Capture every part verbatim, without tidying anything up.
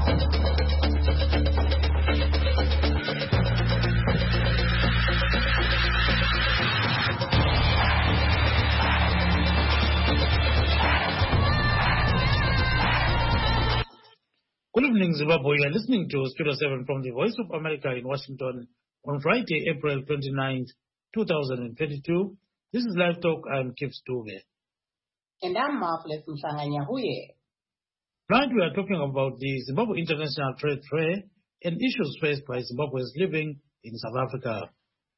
Good evening, Zimbabwe. You are listening to Studio seven from the Voice of America in Washington on Friday, April twenty-ninth, two thousand twenty-two. This is Live Talk. I'm Kip Stuve. And I'm Marvelous Mshanganyahuye. Tonight we are talking about the Zimbabwe International Trade Fair and issues faced by Zimbabweans living in South Africa.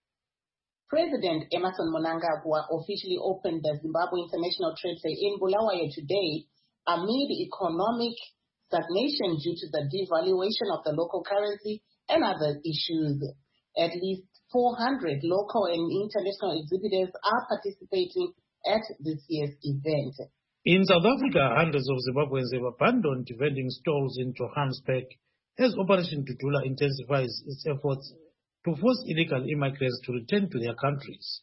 President Emmerson Mnangagwa officially opened the Zimbabwe International Trade Fair in Bulawayo today amid economic stagnation due to the devaluation of the local currency and other issues. At least four hundred local and international exhibitors are participating at this year's event. In South Africa, hundreds of Zimbabweans have abandoned vending stalls in Johannesburg as Operation Tutula intensifies its efforts to force illegal immigrants to return to their countries.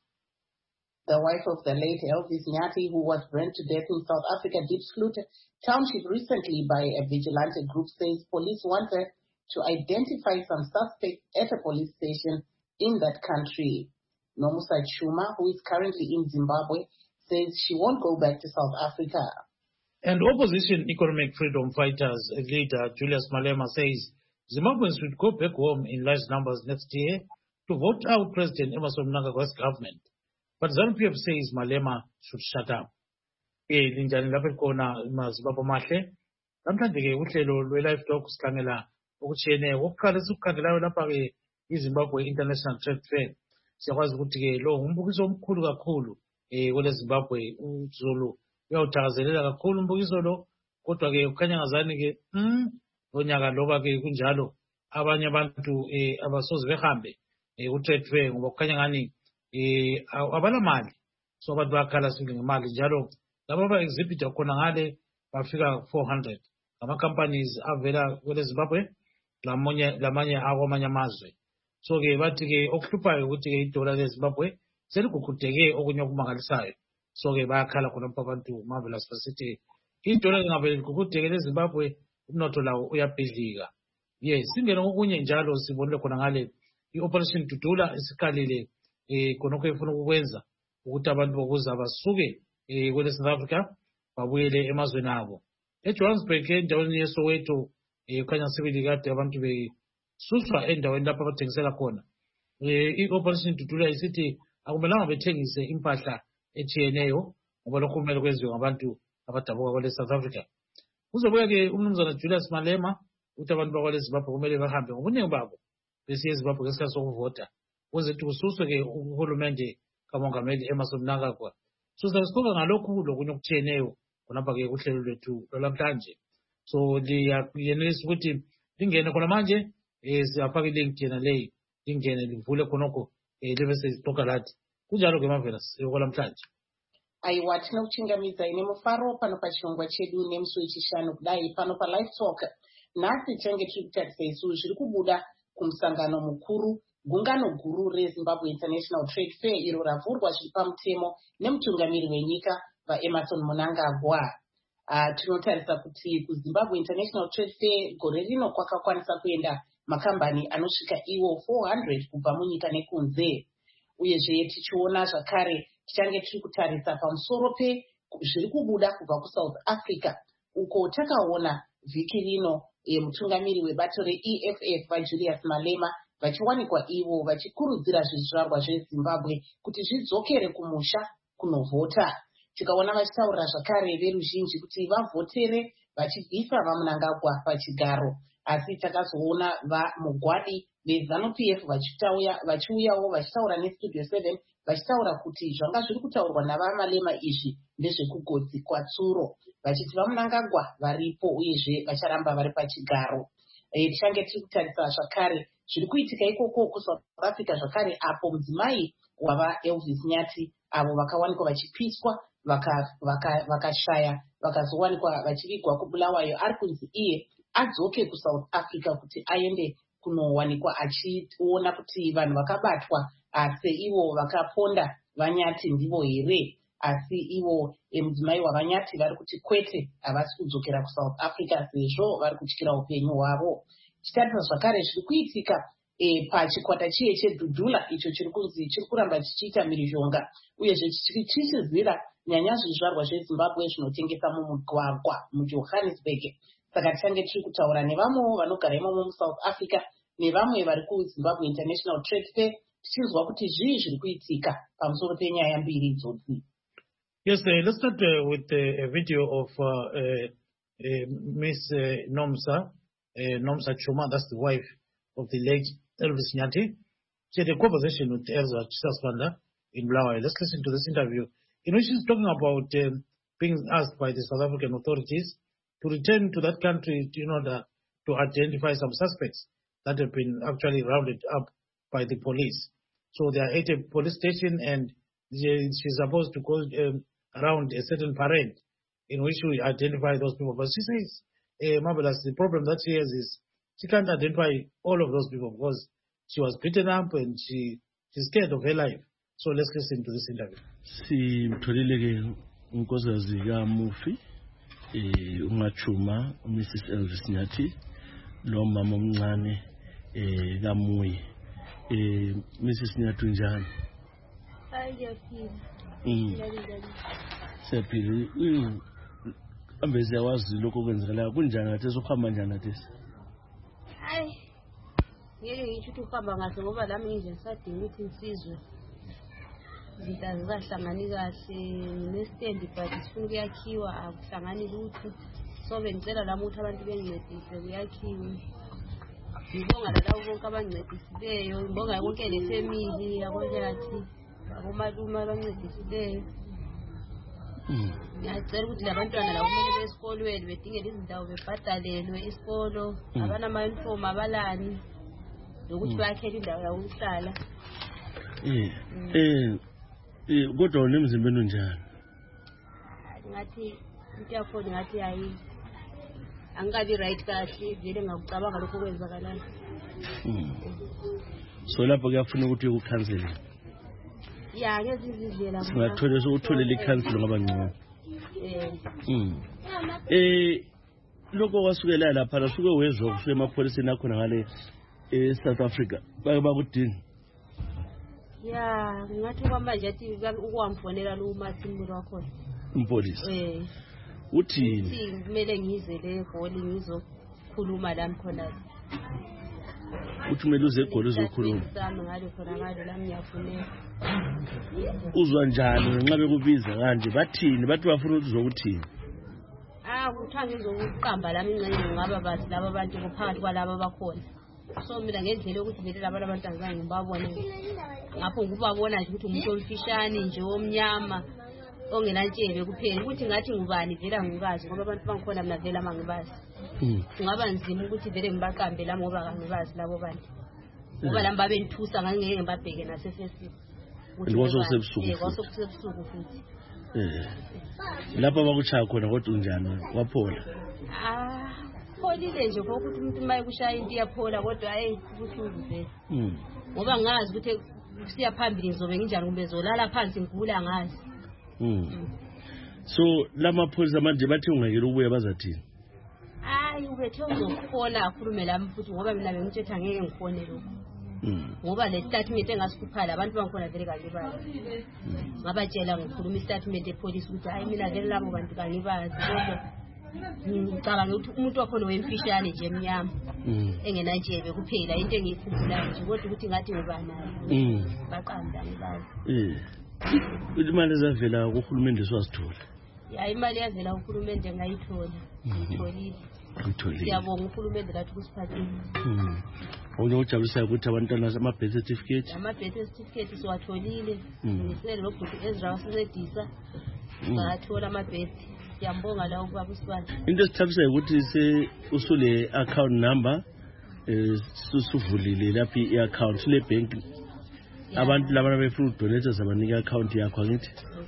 The wife of the late Elvis Nyati, who was burned to death in South Africa, Diepsloot Township recently by a vigilante group, says police wanted to identify some suspects at a police station in that country. Nomusa Chuma, who is currently in Zimbabwe, says she won't go back to South Africa. And opposition economic freedom fighters leader Julius Malema says Zimbabweans should go back home in large numbers next year to vote out President Emmerson Mnangagwa's government. But ZANU-P F says Malema should shut up. Linjani lapho khona maZimbabwe mahle. Namhlanje ke uhlelo lwe-Live Talk sikhangela okutshiyeneyo. Okokuqala sikukhangelayo lapha ke iZimbabwe International Trade Fair. Siyakwazi ukuthi ke lo ngumbukiso omkhulu kakhulu eh kwele Zimbabwe uZulu uyawuthakazelela kakhulu umbukiso lo, kodwa ke ukhanya ngazani ke mm lonyaka loba ke kunjalo abanye abantu eh abasoze behambe eh ku trade fair ngoba kukhanya ngani eh abala mali, so abantu bakhala singe ngemali njalo laba ba exhibitor khona ngale bafika four hundred ama companies avela kwele Zimbabwe lamonye lamanye akwamanye amazwe. So ke bathi ke okuhluphayo ukuthi ke idola le Zimbabwe seligugudeke okunye okumangalisayo. So ke bayakhala khona abantu Marvelous City idola lingabe ligugudeke le Zimbabwe umnotho lawo uyabhidlika. Yes, singena ngokunye njalo sibonile khona ngale i-Operation Tutula isikalile eh khonokho efuna ukwenza ukuthi abantu bokuza basuke eh kwele South Africa babuyele emazweni abo. eJohannesburg endaweni yeSoweto eh khanya sibili kade abantu besuswa endaweni lapho abathengisela khona. Eh i-Operation Tutula isithi akumelanga bethengise impahla etshiyeneyo ngoba lokho kumele kwenziwe ngabantu abadabuka kwele South Africa. Uzobuya ke umnumzana Julius Malema ukuthi abantu bakwale Zimbabwe kumele bahambe ngobuningi babo besiye eZimbabwe ngesikhathi sokuvota ukuze kususwe ke uhulumende kamongameli Emmerson Mnangagwa. So sasixoxa ngalokhu lokunye okutshiyeneyo khonapha ke kuhlelo lwethu lwalamhlanje. So liyenelisa ukuthi lingene khona manje eh siyafaka ilink yena leyi lingene livule khonokho eh libe sesixoxa lathi kunjalo ke Marvelous okwalamhlanje. Aiwa tinokuchingamidzai nemufaro pano pachirongwa chedu nemusi wechishanu kudai pano paLive Talk. Nhasi tinenge tiri kutarisa isu zviri kubuda kumusangano mukuru gungano guru reZimbabwe International Trade Fair iro ravhurwa zviri pamutemo nemutungamiri wenyika vaEmmerson Mnangagwa. Uh, tinotarisa kuti kuZimbabwe International Trade Fair gore rino kwakakwanisa kuenda makambani anosvika iwo four hundred kubva munyika nekunze. Uyezve tichiona zvakare tichange tiri kutarisa pamusoro pe zviri kubuda kubva kuSouth Africa uko takaona vhiki rino e, mutungamiri webato re-E F F vaJulius Malema vachiwanikwa ivo vachikurudzira zvizvarwa zveZimbabwe kuti zvidzokere kumusha kunovhota. Tikaona vachitaura zvakare veruzhinji kuti vavhotere vachibvisa vaMnangagwa pachigaro, asi takazoona vamugwadi veZANU-P F vachiuyawo vachitaura neStudio seven vachitaura kuti zvanga zviri kutaurwa navaMalema izvi ndezvekugodzi kwatsuro, vachiti vaMnangagwa varipo uyezve vacharamba vari pachigaro. E, tichange tiri kutarisa zvakare zviri kuitika ikoko kuSouth Africa zvakare apo mudzimai wava Elvis Nyati avo vakawanikwa vachipiswa vakashaya vaka, vaka vakazowanikwa vachivigwa kuBulawayo ari kunzi iye adzoke kuSouth Africa kuti aende kunowanikwa achiona kuti vanhu vakabatwa seivo vakaponda vaNyati ndivo here. asi iwo mudzimai wavanyati vari kuti kwete havasi kudzokera kuSouth Africa sezvo vari kutyira upenyu hwavo. Titarisa zvakare zviri kuitika e, pachikwata chiye cheDudula icho chiri kunzi chiri kuramba chichiita mhirizhonga uyezve chichizira nyanya zvizvarwa zveZimbabwe zvinotengesa mumugwagwa muJohannesburg. Saka tichange tiri kutaura nevamwewo vanogara imomo muSouth Africa nevamwe vari kuZimbabwe International Trade Fair tichizwa kuti zvii zviri kuitika pamusoro penyaya mbiri idzodzi. Yes, uh, let's start uh, with uh, a video of uh, uh, uh, Miss uh, Nomsa, uh, Nomsa Chuma, that's the wife of the late Elvis Nyati. She had a conversation with Elza Chisaswanda in Bulawayo. Let's listen to this interview in which she's talking about um, being asked by the South African authorities to return to that country in order to identify some suspects that have been actually rounded up by the police. So they are at a police station and she's supposed to go um, around a certain parade in which we identify those people. But she says, uh, Marvelous, the problem that she has is she can't identify all of those people because she was beaten up and she she's scared of her life. So let's listen to this interview. Si mtholile unkozazi ka Mufi eh ungachuma Missus Elvis Nyati lo mama omncane eh kaMuyi eh Missus Nyati njani? Hayi yaphila. Mm. Sephila ambeze yawazi lokho kwenzekala kunjani ngathi sokuhamba njani ngathi? Hayi. Ngeke ngisho ukuthi uhamba ngahle ngoba lami nje ngisadinga ukuthi insizwe. Izinto azisahlangani kahle nestand but sifuna ukuyakhiwa akuhlangani lutho. So bengicela lami ukuthi abantu bengincedise kuyakhiwe. Ngibonga labo bonke abangincedisileyo, ngibonga konke le family yakonyathi. Abomaluma abancedisileyo. Ngiyacela ukuthi labantwana labo kumele besikolweni bedingele izindawo bebhadalelwe isikolo, abana ama uniform abalani lokuthi bayakhela indawo yokuhlala. Eh eh eh kodwa nemzimbeni unjani? Ngathi into yakho ngathi hayi angikabi right kahle vele ngakucabanga lokho kwenzakalayo. So lapho kuyafuna ukuthi ukukhansela. Ya ngezizindlela singathola ukutholela ikhansela ngoba ngcono. Eh. Mm. Eh lokho kwasukela lapha lasuke wezwa kuswe emapholiseni akho ngale e South Africa bake bakudini. Ya ngathi kwamanje athi ukwamfonela lo Martin wakho. Umpolisi. Eh. Uthini? Uthi kumele ngize le egoli ngizokhuluma la khona. Uthi kumele uze egoli uzokhuluma. Sami ngale khona ngale la ngiyafuneka. Uzwa njani nxa bekubiza kanje bathini bathi bafuna ukuthi uzokuthini? Ah kuthange ngizokuqamba lami ingcenye ngaba bathi laba abantu kuphakathi kwalabo abakhona. So mina ngendlela ukuthi vele laba abantu angizange ngibabone. Ngapho ngubabona nje ukuthi umuntu omfishane nje omnyama ongenantshebe kuphela ukuthi ngathi ngubani vela ngikazi ngoba abantu bangikhona mina vela mangibazi. Mhm. Ngaba nzima ukuthi vele ngibaqambe la ngoba kangibazi labo bantu. Ngoba lamba benthusa ngangeke ngibabheke nasefesini. Ngoso sebusuku. Eh ngoso sebusuku futhi. Eh. Lapha bakuchaya khona kodwa unjani waphola? Ah pholile nje ukuthi umuntu maye kushaya into yaphola kodwa hayi kubuhlungu vele. Mhm. Ngoba ngazi ukuthi siya phambili ngizobe nginjani kumbe zolala phansi ngigula ngazi. Mhm. So lamapholisa manje bathi ungekela ukubuya bazathini? Hayi ubethe uzokhona akhulume lami futhi ngoba mina bengithetha ngeke ngikhone lokho. Mhm. Ngoba le statement engasikuphala abantu bangikhona vele kangibazi. Ngabatshela ngikhuluma istatement epolice ukuthi hayi mina vele labo bantu kangibazi kodwa ngicabanga ukuthi umuntu wakhona wemfishane nje emnyama. Mhm. Engenantshebe kuphela into engikhumbulayo nje kodwa ukuthi ngathi ngibana. Mhm. Baqamba ngibazi. Eh. Imali zavela kuhulumende swasithola. Ya imali yavela uHulumende ngayithola. Ngitholile. Ngitholile. Siyabonga uHulumende lathi kusiphathile. Mhm. Onye ujabulisa ukuthi abantwana ama birth certificate. Ama birth certificate siwatholile. Mhm. Ngisele lokho Ezra wasincedisa. Ngathola ama birth. Siyambonga la ubaba uSibani. Into esithabisa ukuthi se usule account number eh susuvulile lapha iaccount le bank. Abantu laba befuna udonate zabanika account yakho angithi.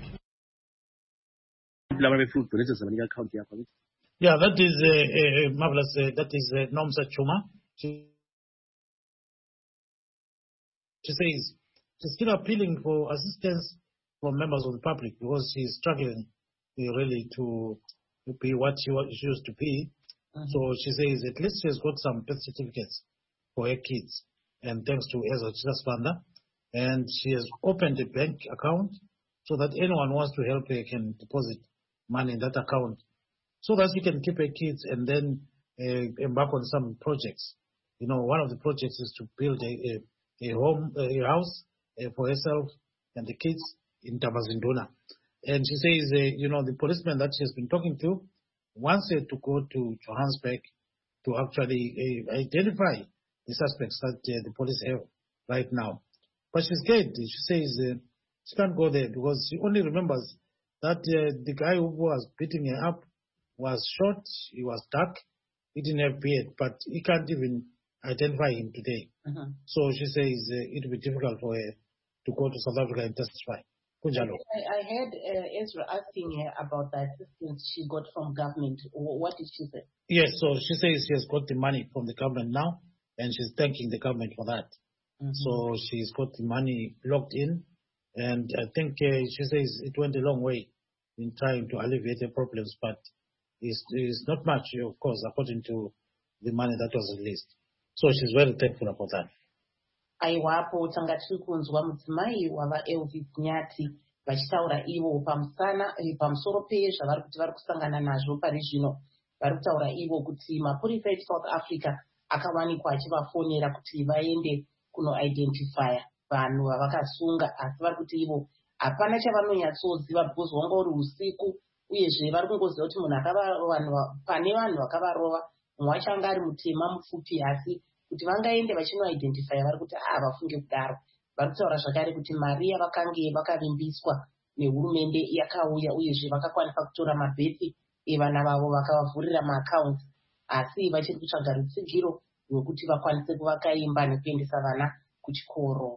Laba befuna udonate zabanika account yakho angithi. Yeah, that is uh, uh, marvelous. Uh, that is uh, Nomsa Chuma. She, she says she's still appealing for assistance from members of the public because she's struggling uh, really to, to be what she, what she used to be. Mm-hmm. So she says at least she has got some birth certificates for her kids, and thanks to Ezra Chilaswanda. And she has opened a bank account so that anyone who wants to help her can deposit money in that account so that she can keep her kids and then uh, embark on some projects. You know, one of the projects is to build a, a, a home, a house uh, for herself and the kids in Tabazinduna. And she says, uh, you know, the policeman that she has been talking to wants her to go to Johannesburg to actually uh, identify the suspects that uh, the police have right now. But she's scared. She says uh, she can't go there because she only remembers that uh, the guy who was beating her up was short, he was dark, he didn't have beard, but he can't even identify him today. Uh-huh. So she says uh, it will be difficult for her to go to South Africa and testify. I, I heard uh, Ezra asking her about the assistance she got from government. What did she say? Yes, so she says she has got the money from the government now, and she's thanking the government for that. Mm-hmm. So she's got the money locked in, and I think uh, she says it went a long way in trying to alleviate the problems, but it's, it's not much, of course, according to the money that was released. So she's very thankful about that. Aiwapo tanga tiri kunzwa mudzimai wava Elvis Nyati vachitaura ivo pamusana pamusoro pezvavari kuti vari kusangana nazvo pari zvino. Vari kutaura ivo kuti mapurisa eSouth Africa akawanikwa achivafonera kuti vaende kunoidentifya vanhu vavakasunga, asi vari kuti ivo hapana chavanonyatsoziva because wanga uri usiku, uyezve vari kungoziva kuti munhu pane vanhu vakavarova, mumwe wacho anga ari mutema mupfupi, asi kuti vangaende vachinoidentifya vari kuti ah vafunge kudaro. Vari kutaura zvakare kuti mari yavakange vakavimbiswa nehurumende yakauya, uyezve vakakwanisa kutora mabhethi evana vavo vakavavhurira maakaunti, asi vachiri kutsvaga rutsigiro rwekuti vakwanise kuvakaimba nekuendesa vana kuchikoro.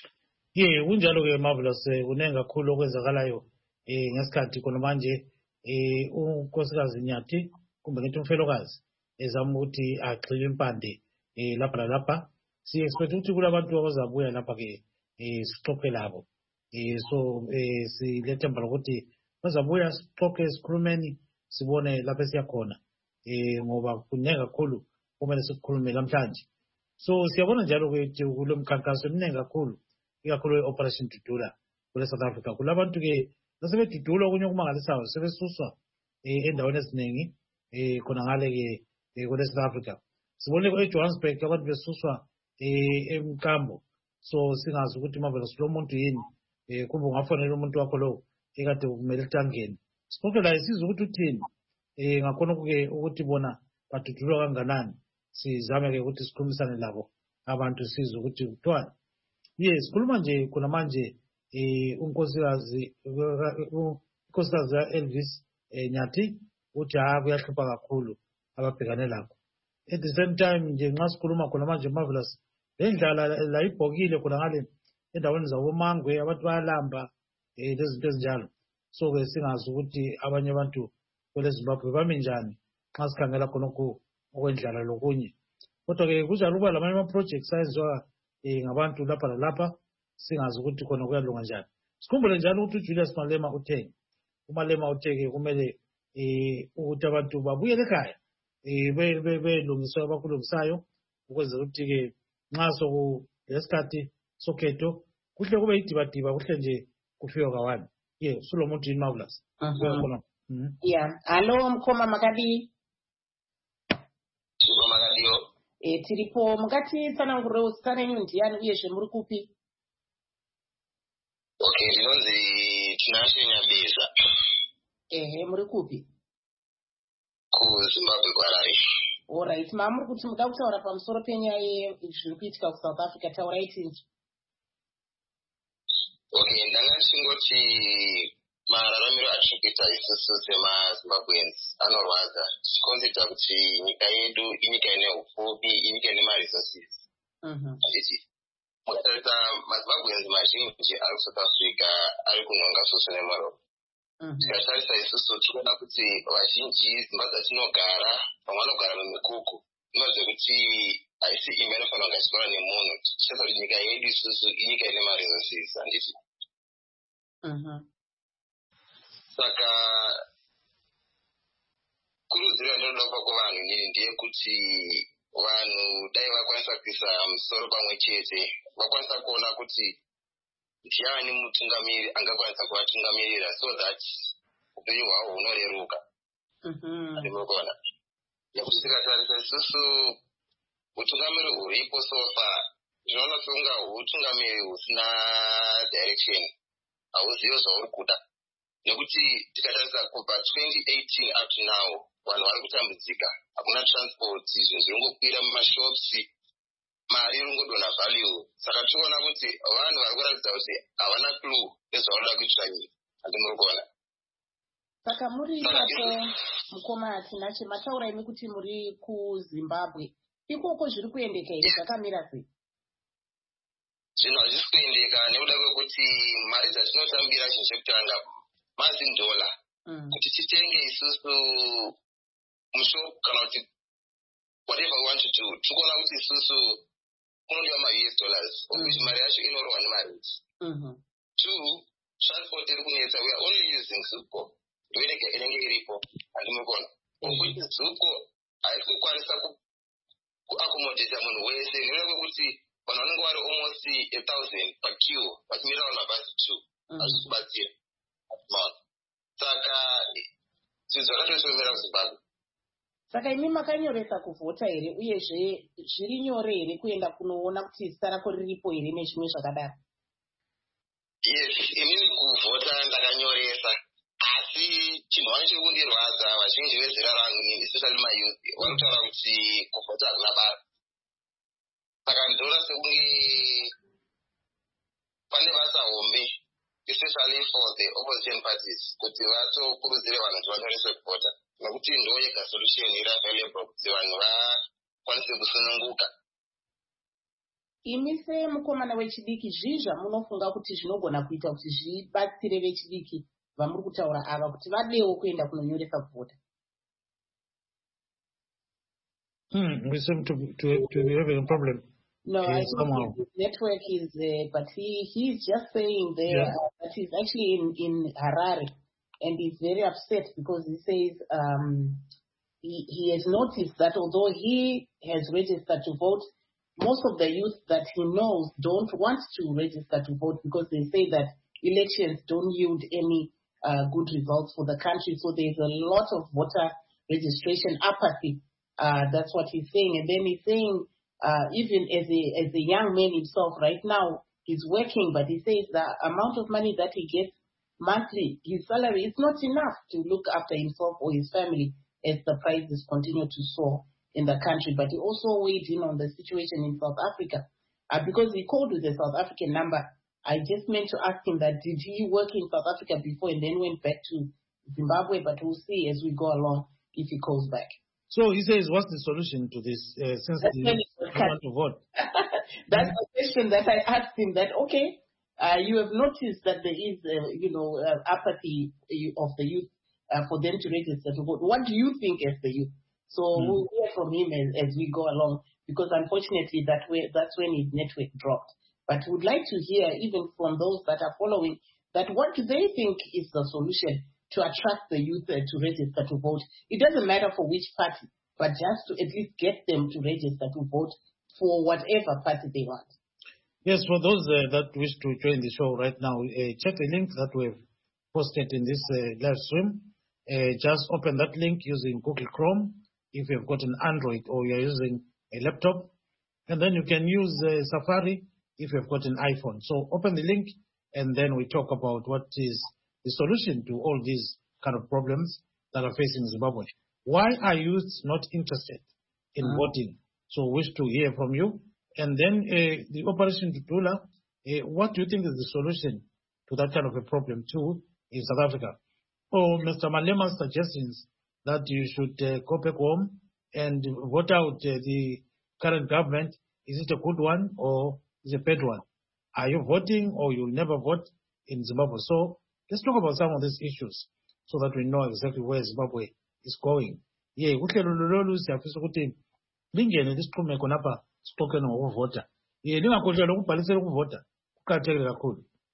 Ye kunjalo ke Marvelous, unenga kakhulu okwenzakalayo eh ngesikhathi khona manje eh unkosikazi Nyati kumbe ngithi umfelokazi ezama ukuthi agxile impande eh lapha lapha. Si expect ukuthi kulabantu abazabuya lapha ke eh sixoxe labo. Eh so eh silethemba lokuthi bazabuya sixoxe sikhulumeni sibone lapha siyakhona. Eh ngoba kunenga kakhulu kumele sikhulume namhlanje. So siyabona njalo ukuthi kulo mkhankaso eminingi kakhulu, ikakhulu Operation Dudula kule South Africa. Kulabantu ke nasebedudula okunye okumangalisayo sebesuswa eh endaweni eziningi eh khona ngale ke kule South Africa. Sibone eJohannesburg abantu besuswa eh emkambo. So singazi ukuthi Marvelous lo muntu yini eh kumbe ungafonela umuntu wakho lo ekade kumele tangeni. Sibone la isizwe ukuthi uthini eh ngakhona ke ukuthi bona badudulwa kanganani. Sizame ke ukuthi sikhulumisane labo abantu sizwe ukuthi kuthiwa. Yes, sikhuluma nje khona manje eh unkosikazi unkosikazi Elvis eh Nyati uthi ha kuyahlupha kakhulu ababhekane lakho. At the same time nje nxa sikhuluma khona manje Marvelous, lendlala la ibhokile khona ngale endaweni zabo Mangwe, abantu bayalamba eh lezinto ezinjalo. So ke singazi ukuthi abanye abantu kwele Zimbabwe bami njani nxa sikhangela khona ku okwendlala lokunye. Kodwa ke kunjalo kuba lamanye ama projects ayenziwa eh ngabantu lapha lalapha, singazi ukuthi khona kuyalunga njani. Sikhumbule njalo ukuthi uJulius Malema uthe uMalema utheke kumele eh ukuthi abantu babuyele ekhaya eh be belungiswa abakulungisayo ukwenzela ukuthi ke nxa soku lesikhathi sokhetho kuhle kube idibadiba, kuhle nje kufika kawani. Ye sulo muntu yini Marvelous. Mhm. Yeah, hello mkhoma Makabi. Sulo Makabiyo. Eh tiripo mukati tsanangurira usana yenyu ndiyani uyezve muri kupi? Okay, ndinonzi Tinashe Nyabeza. Ehe, muri kupi? Ku Zimbabwe kwaRare. All right, mama muri kuti muda kutaura pamusoro penyaya zviri kuitika kuSouth Africa, taurai tinzwe. Okay, ndanga ndingoti mararamiro atikuita isusu semaZimbabweans anorwadza, tichikonzerwa kuti nyika yedu inyika ine upfumi, inyika ine maresources. Handiti mutarisa maZimbabweans mazhinji ari kuSouth Africa ari kunhonga susu nemaroko. Tikatarisa isusu tinoona kuti vazhinji dzimba dzatinogara vamwe vanogara mumikuku. Inoziva kuti haisi imba inofanira kunge ichikora nemunhu. Tichitaura kuti nyika yedu isusu inyika ine maresources. Handiti Mhm. Saka kurudzira ndinopa kuvanhu inini ndeyekuti vanhu dai vakwanisa kuisa musoro pamwe chete vakwanisa kuona kuti ndiani mutungamiri angakwanisa kuvatungamirira so that upenyu hwavo hunoreruka. Ndinokuona nekuti tikatarisa isusu utungamiri huripo sofa ndinoona sekunga utungamiri husina direction, hauzivi zvauri kuda. Nekuti tikatarisa kubva twenty eighteen up to now vanhu vari kutambudzika, hakuna transport, zvinhu zviringokwira mumashops, mari iringodonha value. Saka tiona kuti vanhu vari kuratidza kuti havana clue nezvavanoda kuitira nyika. Handimuri kuona. Saka muri ipapo mukoma Tinashe mataura imi kuti muri kuZimbabwe. Ikoko zviri kuendeka here zvakamira sei? Zvinhu hazvisi kuendeka nekuda kwekuti mari dzatinotambira chinhu chekutanga mazin dollar kuti titenge isusu mushop kana kuti whatever we want to do. Tikuona kuti isusu kunodiwa ma-U S dollars which mari yacho inorwa nemareti. Two, transport iri kunetsa. We are only using Zuko. Ndoinenge inenge iripo. Handimukona. Ukuthi Zuko haisi kukwanisa kuaccommodate munhu wese nekuda kwekuti vanhu vanenge vari almost a thousand paqueue vachimira vanhu mabhazi two. Hazvisi kubatsira. Saka zvinhu zvakatosomera kuZimbabwe. Saka imi makanyoresa kuvhota here uyezve zviri nyore here kuenda kunoona kuti zita rako riripo here nezvimwe zvakadaro? Yes, inini kuvhota ndakanyoresa, asi chinhu wani chiri kundirwadza vazhinji vezera rangu inini especially mayouth vanotara kuti kuvhota hakuna basa. Saka ndinoona sekunge pane basa hombe especially for the opposition parties kuti vatokurudzire vanhu kuti vanyorese kuvhota nekuti ndo yega solution iri available kuti vanhu vakwanise kusununguka. Imi semukomana wechidiki zvii zvamunofunga kuti zvinogona kuita kuti zvibatsire vechidiki vamuri kutaura ava kuti vadewo kuenda kunonyoresa kuvhota? Hmm, we seem to, to, to be having a problem. No, uh, I think somehow. his network is, uh, but he, he's just saying there Yeah. uh, that he's actually in, in Harare and he's very upset because he says um, he, he has noticed that although he has registered to vote, most of the youth that he knows don't want to register to vote because they say that elections don't yield any uh, good results for the country. So there's a lot of voter registration apathy. Uh, that's what he's saying. And then he's saying, uh, even as a, as a young man himself right now, he's working, but he says the amount of money that he gets monthly, his salary is not enough to look after himself or his family as the prices continue to soar in the country. But he also weighed in on the situation in South Africa. Uh, because he called with a South African number, I just meant to ask him that did he work in South Africa before and then went back to Zimbabwe, but we'll see as we go along if he calls back. So he says, what's the solution to this uh, since That's you when it was cut. want to vote? That's the question that I asked him, that, okay, uh, you have noticed that there is, uh, you know, uh, apathy of the youth uh, for them to register to vote. What do you think as the youth? So mm. we'll hear from him as, as we go along, because unfortunately that way, that's when his network dropped. But we'd like to hear even from those that are following that what do they think is the solution to attract the youth uh, to register to vote. It doesn't matter for which party, but just to at least get them to register to vote for whatever party they want. Yes, for those uh, that wish to join the show right now, uh, check the link that we've posted in this uh, live stream. Uh, just open that link using Google Chrome if you've got an Android or you're using a laptop. And then you can use uh, Safari if you've got an iPhone. So open the link and then we talk about what is the solution to all these kind of problems that are facing Zimbabwe. Why are youths not interested in mm-hmm. voting? So wish to hear from you. And then uh, the Operation Tutula, uh, what do you think is the solution to that kind of a problem too in South Africa? Or Mister Malema's suggestions that you should uh, go back home and vote out uh, the current government, is it a good one or is it a bad one? Are you voting or you'll never vote in Zimbabwe? So let's talk about some of these issues so that we know exactly where Zimbabwe is going. Yeah, uhlelo lolu siyafisa ukuthi lingene lisixhume khonapha siqoqene ngokuvota. Yeah, lingakhohlelwa ukubhalisela ukuvota kuqakathekile kakhulu.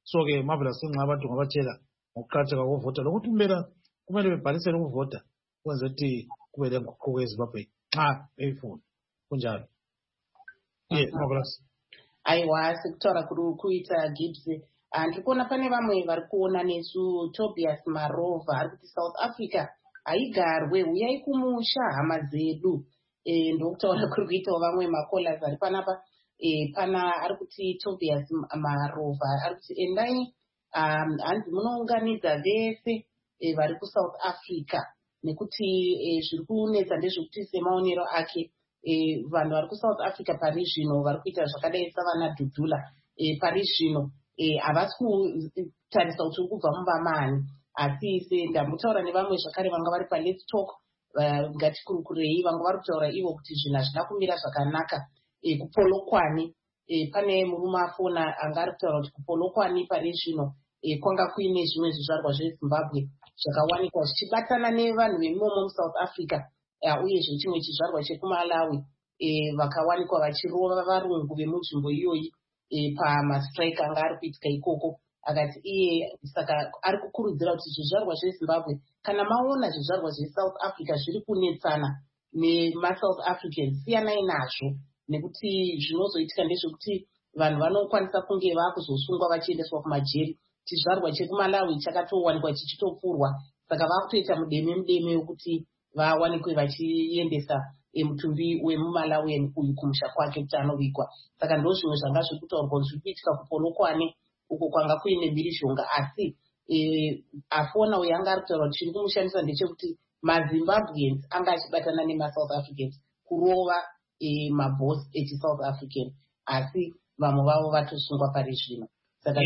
So ke marvelous nxa abantu ngabatshela ngokuqakatheka kokuvota lokuthi kumele kumele bebhalisele ukuvota kwenze ukuthi kube lenguquko eZimbabwe nxa beyifuna kunjalo. Yeah, marvelous. Aiwa, sekutaura kuri kuita Gibbs. Ndiri kuona pane vamwe vari kuona nesu. Tobias Marova ari kuti South Africa haigarwe, uyai kumusha hama dzedu. Ndokutaura kuri kuitawo vamwe makolas ari panapa. Pana ari kuti Tobias Marova ari kuti endai hanzi munounganidza vese vari kuSouth Africa nekuti zviri kunetsa ndezvekuti semaonero ake vanhu vari kuSouth Africa pari zvino vari kuita zvakadai savana Dudula pari zvino havasi kutarisa kuti uri kubva muvamani, asi sendambotaura nevamwe zvakare vanga vari paLet's Talk ngatikurukurei, vanga vari kutaura ivo kuti zvinhu hazvina kumira zvakanaka kupolokwani. Pane murume afona anga ari kutaura kuti kupolokwani pari zvino kwanga kuine zvimwe zvizvarwa zveZimbabwe zvakawanikwa zvichibatana nevanhu vemimomo muSouth Africa uyezve chimwe chizvarwa chekuMalawi vakawanikwa vachirova varungu vemunzvimbo iyoyi pamastrike anga ari kuitika ikoko. Akati iye saka ari kukurudzira kuti zvizvarwa zveZimbabwe kana maona zvizvarwa zveSouth Africa zviri kunetsana nemaSouth Africans siyanai nazvo, nekuti zvinozoitika ndezvekuti vanhu vanokwanisa kunge vakuzosungwa vachiendeswa kumajeri. Chizvarwa chekuMalawi chakatowanikwa chichitopfurwa, saka vakutoita mudeme mudeme wekuti vawanikwe vachiendesa mutumbi wemuMalawi uyu kumusha kwake kuti anovigwa. Saka ndo zvimwe zvanga zviri kutaurwa zviri kuitika kuPolokwane uko kwanga kuine mhirizhonga, asi afona uyu anga ari kutaura kuti chiri kumushandisa ndechekuti maZimbabweans anga achibatana nemaSouth Africans kurova mabhosi echiSouth African, asi vamwe vavo vatosungwa pari zvino. Saka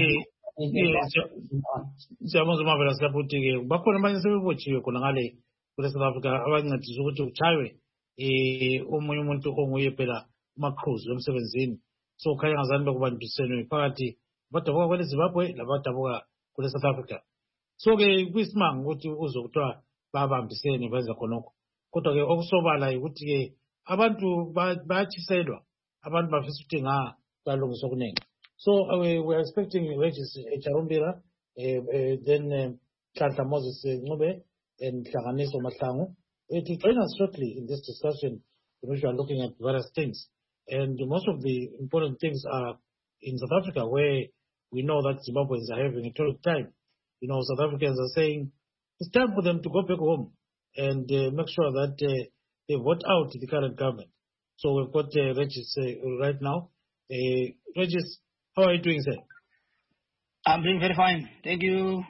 siyabonga marvelous kuti bakhona abanye sebebotshiwe khona ngale kule South Africa abancedisa ukuthi kuchaywe omunye umuntu onguye phela uMaqhuzu emsebenzini. So khanya ngazani bekubambisene phakathi badabuka kwele Zimbabwe labadabuka kule South Africa. So ke kwisimanga ukuthi uzokuthiwa babambisene benza khonokho, kodwa ke okusobala ukuthi ke abantu bayatshiselwa, abantu bafisa ukuthi nga balungiswa kuningi. So uh, we're expecting Regis Charumbira, uh, uh, then Chanta uh, Moses Ngube, and Hlanganiso Mahlangu to join us shortly in this discussion, in which we are looking at various things. And most of the important things are in South Africa, where we know that Zimbabweans are having a terrible time. You know, South Africans are saying it's time for them to go back home and uh, make sure that uh, they vote out the current government. So we've got uh, Regis uh, right now. Uh, Regis, how are you doing, sir? I'm doing very fine. Thank you.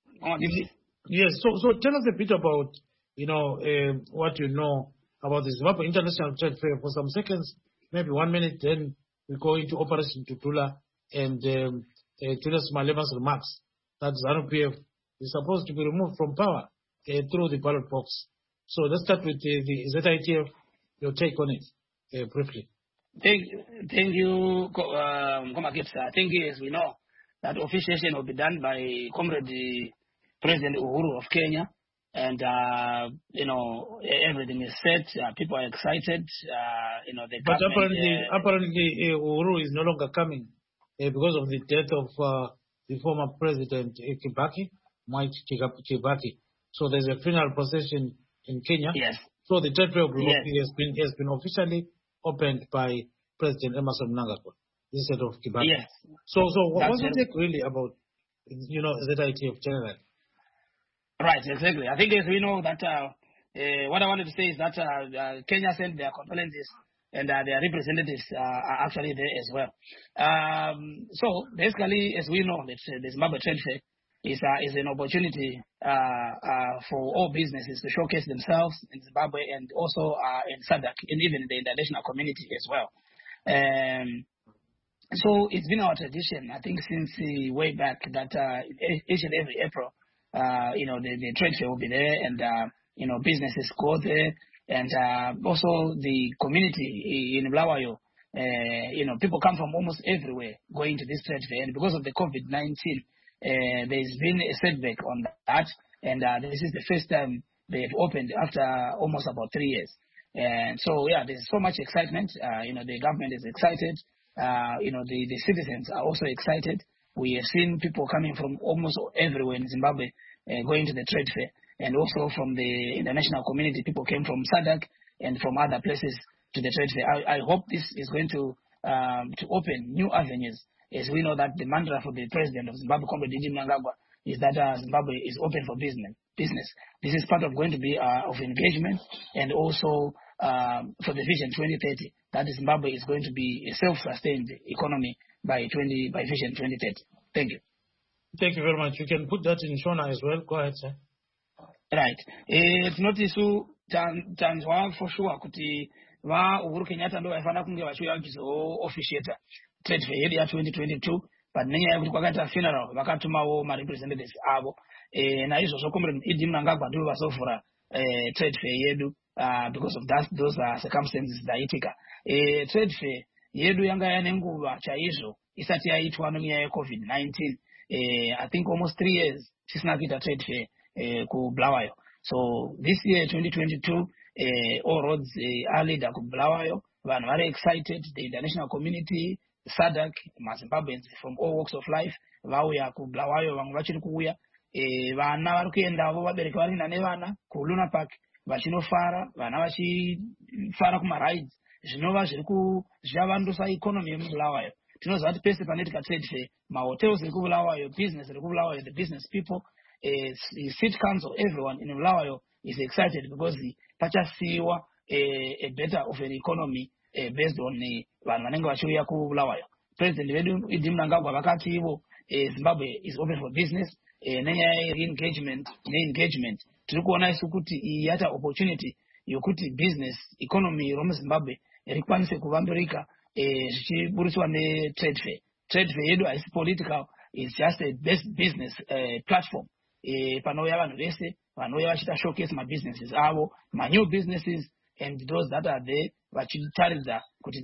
Yes, so so tell us a bit about, you know, uh, what you know about the Zimbabwe International Trade Fair for some seconds, maybe one minute, then we go into Operation Dudula and um, uh, Julius Malema's remarks that ZANU-P F is supposed to be removed from power uh, through the ballot box. So let's start with the, the Z I T F, your take on it, uh, briefly. Thank, thank you, um, I think as we know that officiation will be done by Comrade President Uhuru of Kenya, and uh, you know everything is set. Uh, people are excited. Uh, you know the but apparently, uh, apparently uh, Uhuru is no longer coming uh, because of the death of uh, the former president uh, Kibaki, Mwai Kibaki. So there's a funeral procession in Kenya. Yes. So the trade fair yes. has been has been officially opened by President Emmerson Mnangagwa instead of Kibaki. Yes. So, so what, what's your take really about, you know, Z I T F generally? Right, exactly. I think as we know that uh, uh, what I wanted to say is that uh, uh, Kenya sent their condolences and uh, their representatives uh, are actually there as well. Um, so basically, as we know, that uh, the Zimbabwe Trade Fair is uh, is an opportunity uh, uh, for all businesses to showcase themselves in Zimbabwe and also uh, in S A D C and even in the international community as well. Um, so it's been our tradition, I think, since uh, way back that uh, each and every April, uh, you know, the, the trade fair will be there, and uh, you know, businesses go there, and uh, also the community in Bulawayo. Uh, you know, people come from almost everywhere going to this trade fair, and because of the COVID nineteen, uh, there's been a setback on that, and uh, this is the first time they've opened after almost about three years. And so, yeah, there's so much excitement. Uh, you know, the government is excited. Uh, you know, the, the citizens are also excited. We have seen people coming from almost everywhere in Zimbabwe uh, going to the trade fair. And also from the international community, people came from S A D C and from other places to the trade fair. I, I hope this is going to um, to open new avenues, as we know that the mantra for the president of Zimbabwe, Comrade Eugene Mnangagwa, is that uh, Zimbabwe is open for business. Business. This is part of going to be uh, of engagement, and also um, for the Vision twenty thirty, that Zimbabwe is going to be a self-sustained economy by twenty by Vision twenty thirty. Thank you. Thank you very much. You can put that in Shona as well. Go ahead, sir. Right. It's not issue tanzwa for sure kuti va Uhuru Kenyatta ndo vaifana kunge vachiuya kuchizo officiate trade fair yedu ya twenty twenty-two, but nenyaya yekuti kwakaita funeral vakatumawo ma representatives avo. Eh naizvozvo Comrade Eugene Mnangagwa ndivo vasovhura eh trade fair yedu uh, because of that those are circumstances dzaitika. Eh trade fair yedu yanga yane nguva chaizvo isati yaitwa nenyaya ye COVID nineteen. Eh I think almost three years tisina kuita trade fair eh ku Bulawayo. So this year twenty twenty-two eh all roads eh, are leader ku Bulawayo. Vanhu very excited, the international community, S A D C, Zimbabweans from all walks of life vauya ku Bulawayo, vamwe vachiri kuuya. Eh vana vari kuendavo, vabereki varina nevana ku Luna Park vachinofara, vana vachifara kuma rides. Zvinova zviri ku zvavandusa economy yemuBulawayo. Tinoziva kuti pese panoitika trade fair, mahotels eri kuBulawayo, business eri kuBulawayo, the business people, uh, city council, everyone in Bulawayo is excited because pachasiwa a, a better of an economy uh, based on vanhu vanenge vachiuya kuBulawayo. President vedu Eugene Mnangagwa vakati ivo Zimbabwe is open for business, uh, nenyaya engagement ne-engagement tiri kuona isu kuti iyi yata opportunity yokuti business economy romuZimbabwe rikwanise kuvandurika zvichiburiswa ne-trade fair. Trade fair yedu haisi political, is just a best business uh, platform. Eh, panouya vanhu vese vanouya vachita showcase mabusinesses avo, ma-new businesses, and those that are there vachitaridza kuti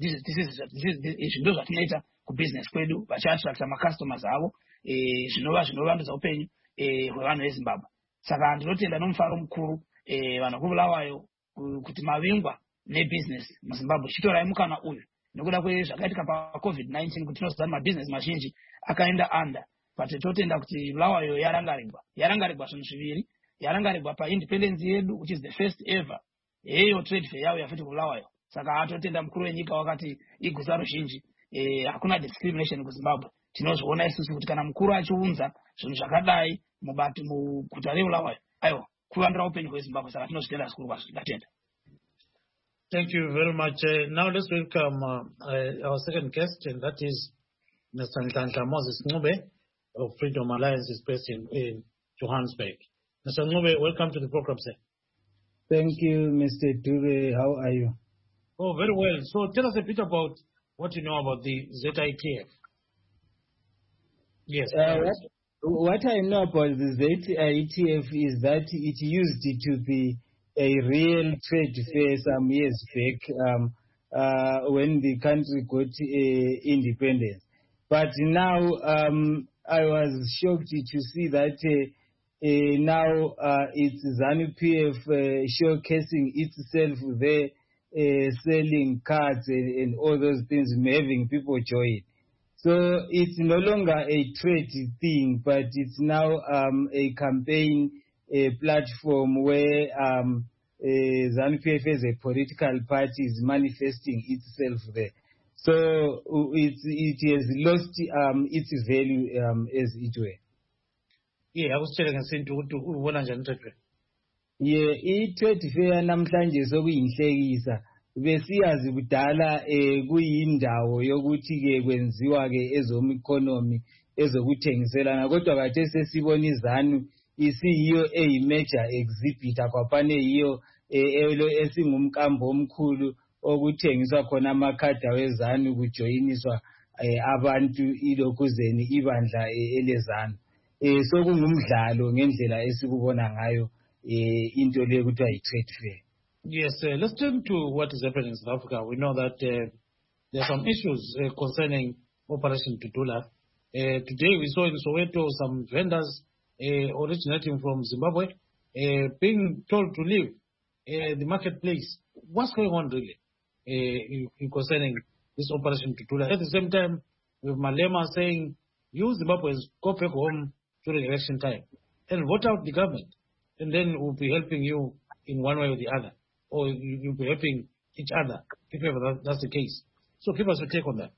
izvi ndo zvatinoita kubusiness kwedu, vachiattracta macustomers avo, eh, zvinova zvinovandudza upenyu eh, hwevanhu veZimbabwe. Saka ndinotenda nomufaro mukuru eh, vanhu kuBulawayo kuti mavingwa nebusiness muZimbabwe chitorai mukana uyu nekuda kwezvakaitika paCovid nineteen kuti tinoziva kuti mabusiness mazhinji akaenda under. But totenda kuti Bulawayo yarangarirwa yarangarirwa zvinhu zviviri, yarangarirwa paindependence yedu which is the first ever heyo trade fair yavo yafuti kuBulawayo. Saka atotenda mukuru wenyika wakati igusa ruzhinji eh, hakuna discrimination kuZimbabwe. Tinozviona isusu kuti kana mukuru achiunza zvinhu zvakadai mubati muguta reBulawayo, aiwa kuvandura upenyu hweZimbabwe. Saka tinozvitenda zvikuru kwazvo. Ndatenda. Thank you very much. Uh, now let's welcome uh, uh, our second guest, and that is Mister Nhlanhla Moses Ncube of Freedom Alliance, is based in, in Johannesburg. Mister Ncube, welcome to the program, sir. Thank you, Mister Dube. How are you? Oh, very well. So tell us a bit about what you know about the Z I T F. Yes. Uh, what, what I know about the Z I T F is that it used to be a real trade fair some years back um, uh, when the country got uh, independence. But now um, I was shocked to see that uh, uh, now uh, it's ZANU-P F uh, showcasing itself there, uh, selling cards and, and all those things, having people join. So it's no longer a trade thing, but it's now um, a campaign a platform where um, uh, ZANU-P F as a political party is manifesting itself there. So it, it has lost um, its value um, as it were. Yeah, I was telling you to to ubona njani trade fair. Yeah, i-trade fair namhlanje sokuyinhlekisa. Besiyazi kudala eh kuyindawo yokuthi ke kwenziwa ke ezoeconomy ezokuthengiselana, kodwa kade sesibona izanu isiyiyo eyi major exhibitor kwapane yiyo esingumkambo omkhulu okuthengiswa khona amakhada wezanu kujoyiniswa abantu ilokuzeni ibandla elezanu. Eh sokungumdlalo ngendlela esikubona ngayo eh into le kuthiwa yi-trade fair. Yes, uh, let's turn to what is happening in South Africa. We know that uh, there are some issues uh, concerning Operation Tutula. Uh, today we saw in Soweto some vendors uh, originating from Zimbabwe uh, being told to leave uh, the marketplace. What's going on really uh, in, in concerning this Operation Tutula? At the same time, with Malema saying You Zimbabweans go back home during election time and vote out the government, and then we'll be helping you in one way or the other, or you, you'll be helping each other if ever that, that's the case. So give us your take on that.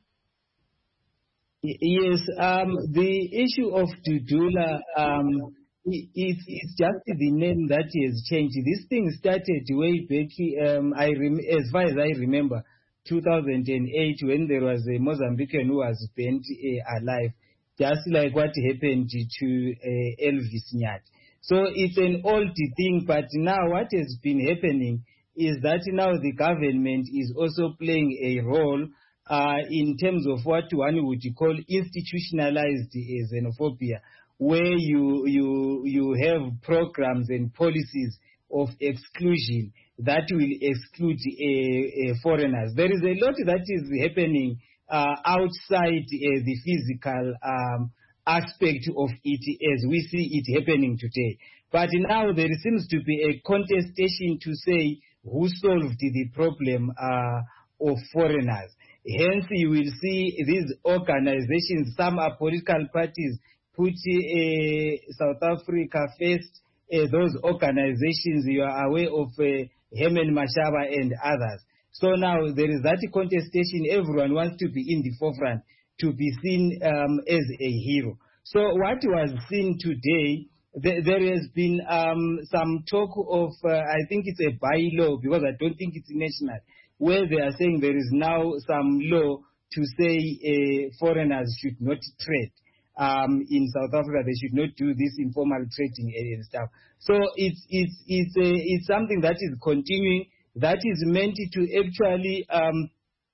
Yes, um, the issue of Dudula, um, it, it's, it's just the name that has changed. This thing started way back, um, I rem as far as I remember, two thousand eight, when there was a Mozambican who was burnt uh, alive, just like what happened to uh, Elvis Nyati. So it's an old thing, but now what has been happening is that now the government is also playing a role uh, in terms of what one would call institutionalized xenophobia, where you, you, you have programs and policies of exclusion that will exclude uh, uh, foreigners. There is a lot that is happening uh, outside uh, the physical um, aspect of it as we see it happening today. But now there seems to be a contestation to say who solved the problem uh, of foreigners. Hence, you will see these organizations, some are political parties, put uh, South Africa first. Uh, those organizations, you are aware of uh, Herman Mashaba and others. So now there is that contestation. Everyone wants to be in the forefront, to be seen um, as a hero. So what was seen today, th there has been um, some talk of, uh, I think it's a bylaw, because I don't think it's national, where they are saying there is now some law to say uh, foreigners should not trade. Um, in South Africa, they should not do this informal trading and stuff. So it's it's it's a, it's something that is continuing, that is meant to actually um,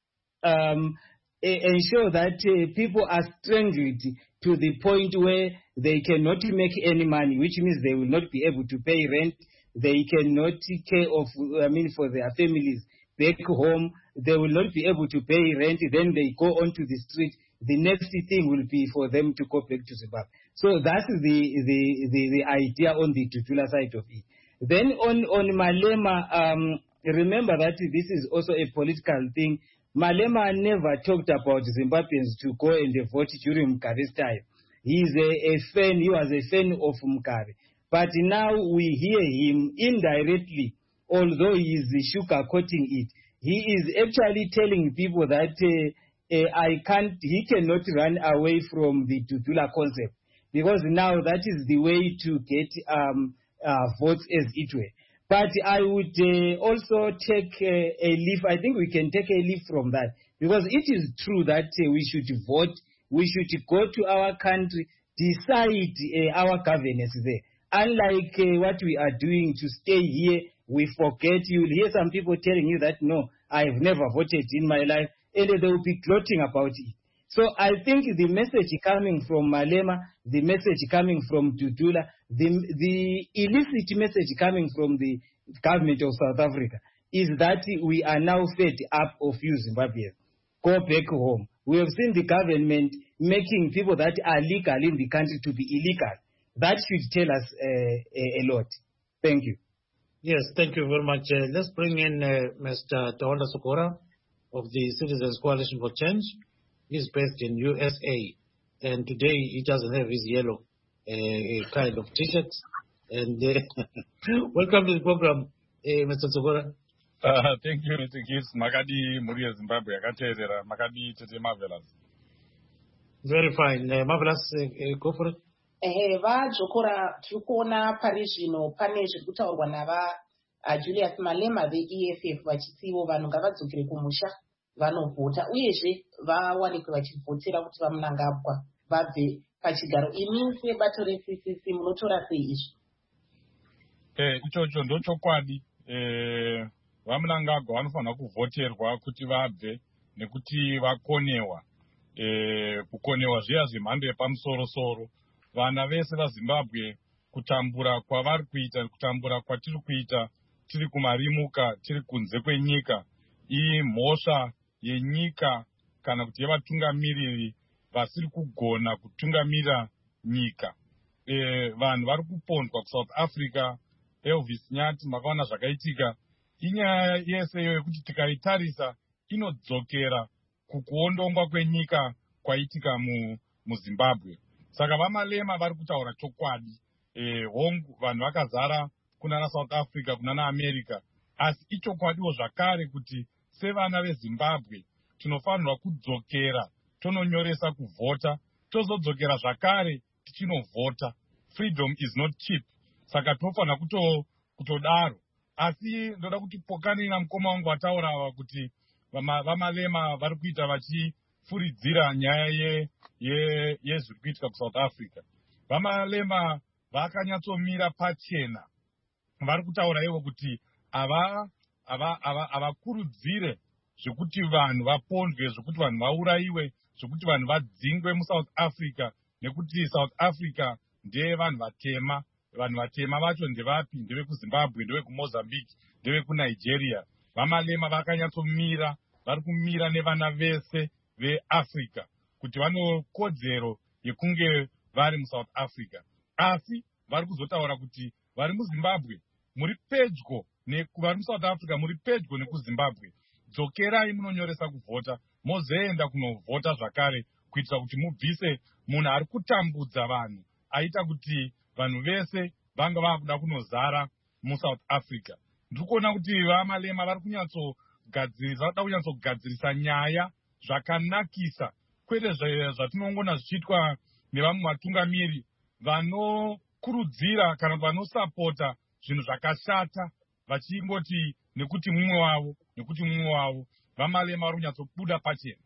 um, ensure that uh, people are strangled to the point where they cannot make any money, which means they will not be able to pay rent. They cannot take care of, I mean, for their families back home. They will not be able to pay rent. Then they go onto the street. The next thing will be for them to go back to Zimbabwe. So that's the, the, the, the idea on the Dudula side of it. Then on, on Malema, um, remember that this is also a political thing. Malema never talked about Zimbabweans to go and vote during Mugabe's time. He is a, a fan, he was a fan of Mugabe. But now we hear him indirectly, although he is sugarcoating it. He is actually telling people that uh, Uh, I can't, he cannot run away from the Dudula concept, because now that is the way to get um, uh, votes as it were. But I would uh, also take uh, a leaf, I think we can take a leaf from that, because it is true that uh, we should vote, we should go to our country, decide uh, our governance there. Unlike uh, what we are doing to stay here, we forget. You will hear some people telling you that, no, I've never voted in my life, and they will be gloating about it. So I think the message coming from Malema, the message coming from Dudula, the, the illicit message coming from the government of South Africa is that we are now fed up of you Zimbabweans. Go back home. We have seen the government making people that are legal in the country to be illegal. That should tell us uh, a, a lot. Thank you. Yes, thank you very much. Uh, let's bring in uh, Mister Tawanda Sokora of the Citizens Coalition for Change. He's based in U S A, and today he doesn't have his yellow uh, kind of t-shirt. And uh, welcome to the program, uh, Mister Sokora. Uh, thank you, Mister Gibbs. Makadi Muria Zimbabwe, Akaterera, Makadi Tete Marvelous. Very fine. Uh, Marvelous, uh, uh, go for it. Eh, vadzokora tiri kuona pari zvino pane zviri kutaurwa nava uh, Julius Malema ve-E F F vachisiwo vanhu ngavadzokere kumusha vanovhota, uyezve vawanikwe vachivhotera kuti vamunangagwa vabve pachigaro. Imi sebato re-C C C munotora sei izvi? Eh, ichocho ndochokwadi. Eh, vamunangagwa vanofanira kuvhoterwa kuti vabve nekuti vakonewa. Eh, kukonewa zviya zvemhando yepamusoro-soro. Vana vese vaZimbabwe kutambura kwavari kuita, kutambura kwatiri kuita tiri kumarimuka, tiri kunze kwenyika, iyi mhosva yenyika kana kuti yevatungamiriri vasiri kugona kutungamira nyika. E, vanhu vari kupondwa kuSouth Africa, Elvis Nyati, makaona zvakaitika. Inyaya yese iyo yekuti tikaitarisa inodzokera kukuondongwa kwenyika kwaitika mu muzimbabwe. Saka vamalema vari kutaura chokwadi. Eh, hongu vanhu vakazara kunana South Africa, kunana America. Asi ichokwadiwo zvakare kuti sevana vezimbabwe tinofanirwa kudzokera tononyoresa kuvhota, tozodzokera zvakare tichinovhota. Freedom is not cheap. Saka tofanira kuto kutodaro. Asi ndoda kuti Pokanina mukoma wangu ataura kuti vamalema vari kuita vachifuridzira nyaya ye ye yezviri kuitika kuSouth Africa. Vamalema vakanyatsomira pachena. Vari kutaura ivo kuti ava ava ava avakurudzire zvekuti vanhu vapondwe, zvekuti vanhu vaurayiwe, zvekuti vanhu vadzingwe muSouth Africa, nekuti South Africa ndeye vanhu vatema. Vanhu vatema vacho ndevapi? Ndeve kuZimbabwe, ndeve kuMozambique, ndeve kuNigeria. Vamalema vakanyatsomira, vari kumira nevana vese veAfrica kuti vano kodzero yekunge vari muSouth Africa. Asi vari kuzotaura kuti vari muZimbabwe muri pedyo nevari muSouth Africa muri pedyo nekuZimbabwe. Dzokerai munonyoresa kuvhota, mozoenda kunovhota zvakare kuitira kuti mubvise munhu ari kutambudza vanhu, aita kuti vanhu vese vanga vakuda kunozara muSouth Africa. Ndiri kuona kuti vamalema vari kunyatsogadzirisa, vada kunyatsogadzirisa nyaya zvakanakisa, kwete zvatinongona zvichiitwa nevamwe vatungamiri vanokurudzira kana vanosapota zvinhu zvakashata vachingoti nekuti mumwe wavo, nekuti mumwe wavo. Vamalema vari kunyatsobuda pachena.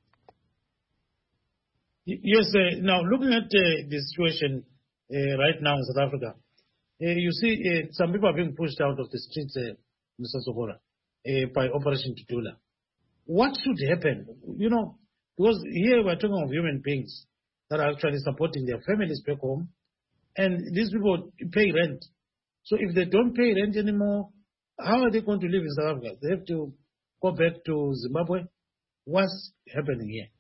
Yes, uh, now looking at uh, the situation uh, right now in South Africa, uh, you see uh, some people are being pushed out of the streets, uh, Mister Sokora, uh, by Operation Tutula. What should happen? You know, because here we're talking of human beings that are actually supporting their families back home, and these people pay rent. So if they don't pay rent anymore, how are they going to live in South Africa? They have to go back to Zimbabwe. What's happening here?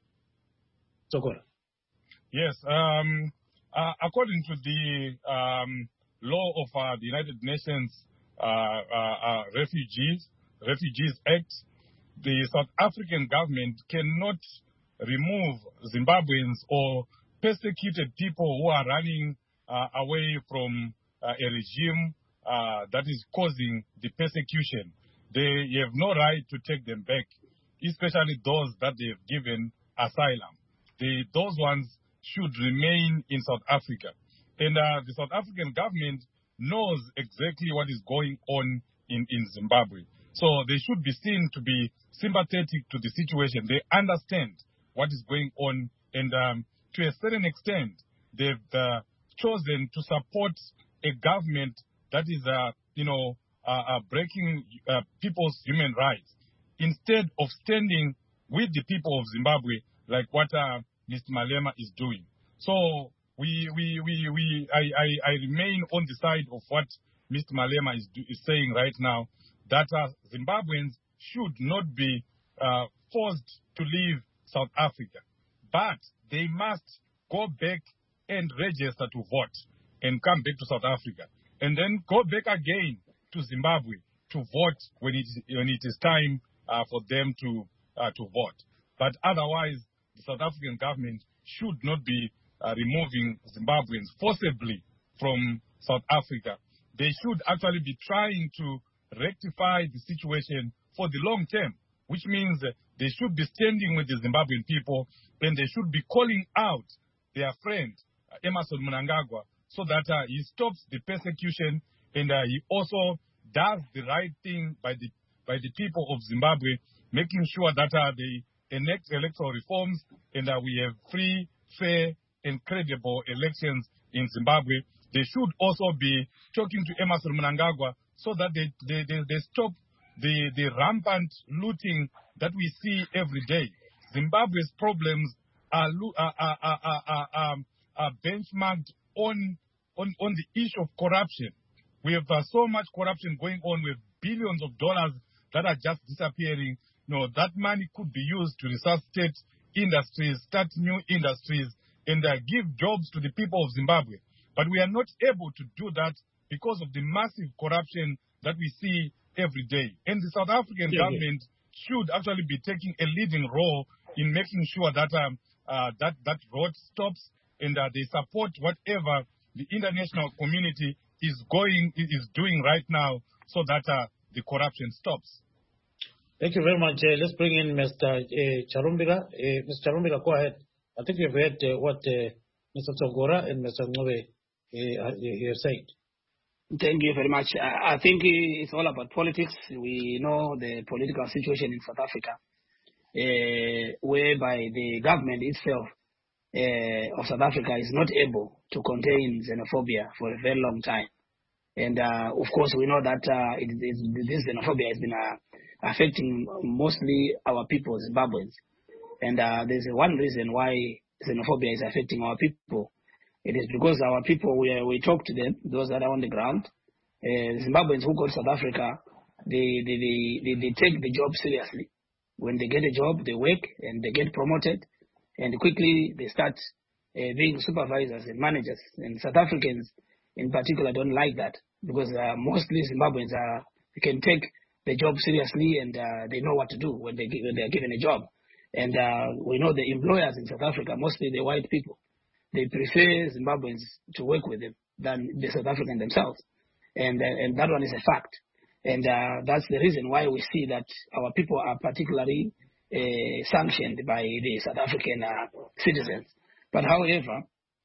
Sokora. Yes, um, uh, according to the um, law of uh, the United Nations uh, uh, uh, Refugees Refugees Act, the South African government cannot remove Zimbabweans or persecuted people who are running uh, away from uh, a regime uh, that is causing the persecution. They have no right to take them back, especially those that they have given asylum. They, those ones should remain in South Africa. And uh, the South African government knows exactly what is going on in, in Zimbabwe. So they should be seen to be sympathetic to the situation. They understand what is going on. And um, to a certain extent, they've uh, chosen to support a government that is, uh, you know, uh, uh, breaking uh, people's human rights, instead of standing with the people of Zimbabwe, like what uh, Mister Malema is doing. So we, we, we, we, I, I, I remain on the side of what Mister Malema is, do, is saying right now, that uh, Zimbabweans should not be uh, forced to leave South Africa, but they must go back and register to vote and come back to South Africa, and then go back again to Zimbabwe to vote when it, when it is time uh, for them to, uh, to vote. But otherwise, the South African government should not be uh, removing Zimbabweans forcibly from South Africa. They should actually be trying to rectify the situation for the long term, which means uh, they should be standing with the Zimbabwean people, and they should be calling out their friend, uh, Emmerson Mnangagwa, so that uh, he stops the persecution, and uh, he also does the right thing by the, by the people of Zimbabwe, making sure that uh, they enact electoral reforms, and uh, we have free, fair, and credible elections in Zimbabwe. They should also be talking to Emmerson Mnangagwa so that they, they, they, they stop the, the rampant looting that we see every day. Zimbabwe's problems are, are, are, are, are, are, are benchmarked on, on, on the issue of corruption. We have uh, so much corruption going on with billions of dollars that are just disappearing. No, that money could be used to resuscitate industries, start new industries, and uh, give jobs to the people of Zimbabwe. But we are not able to do that because of the massive corruption that we see every day. And the South African yeah, government yeah. should actually be taking a leading role in making sure that um, uh, that, that vote stops, and uh, they support whatever the international community is going, is doing right now, so that uh, the corruption stops. Thank you very much. Uh, let's bring in Mister Uh, Charumbira. Uh, Mister Charumbira, go ahead. I think you've heard uh, what uh, Mister Tsongora and Mister Ngobe uh, have said. Thank you very much. I, I think it's all about politics. We know the political situation in South Africa, uh, whereby the government itself uh, of South Africa is not able to contain xenophobia for a very long time. And uh, of course, we know that uh, it, it, this xenophobia has been uh, affecting mostly our people, Zimbabweans. And uh, there's one reason why xenophobia is affecting our people. It is because our people, we, we talk to them, those that are on the ground. Uh, Zimbabweans who go to South Africa, they, they, they, they, they take the job seriously. When they get a job, they work and they get promoted. And quickly they start uh, being supervisors and managers. And South Africans in particular don't like that, because uh, mostly Zimbabweans are, can take the job seriously, and uh, they know what to do when they, when they are given a job. And uh, we know the employers in South Africa, mostly the white people, they prefer Zimbabweans to work with them than the South Africans themselves. And, uh, and that one is a fact. And uh, that's the reason why we see that our people are particularly uh, sanctioned by the South African uh, citizens. But however,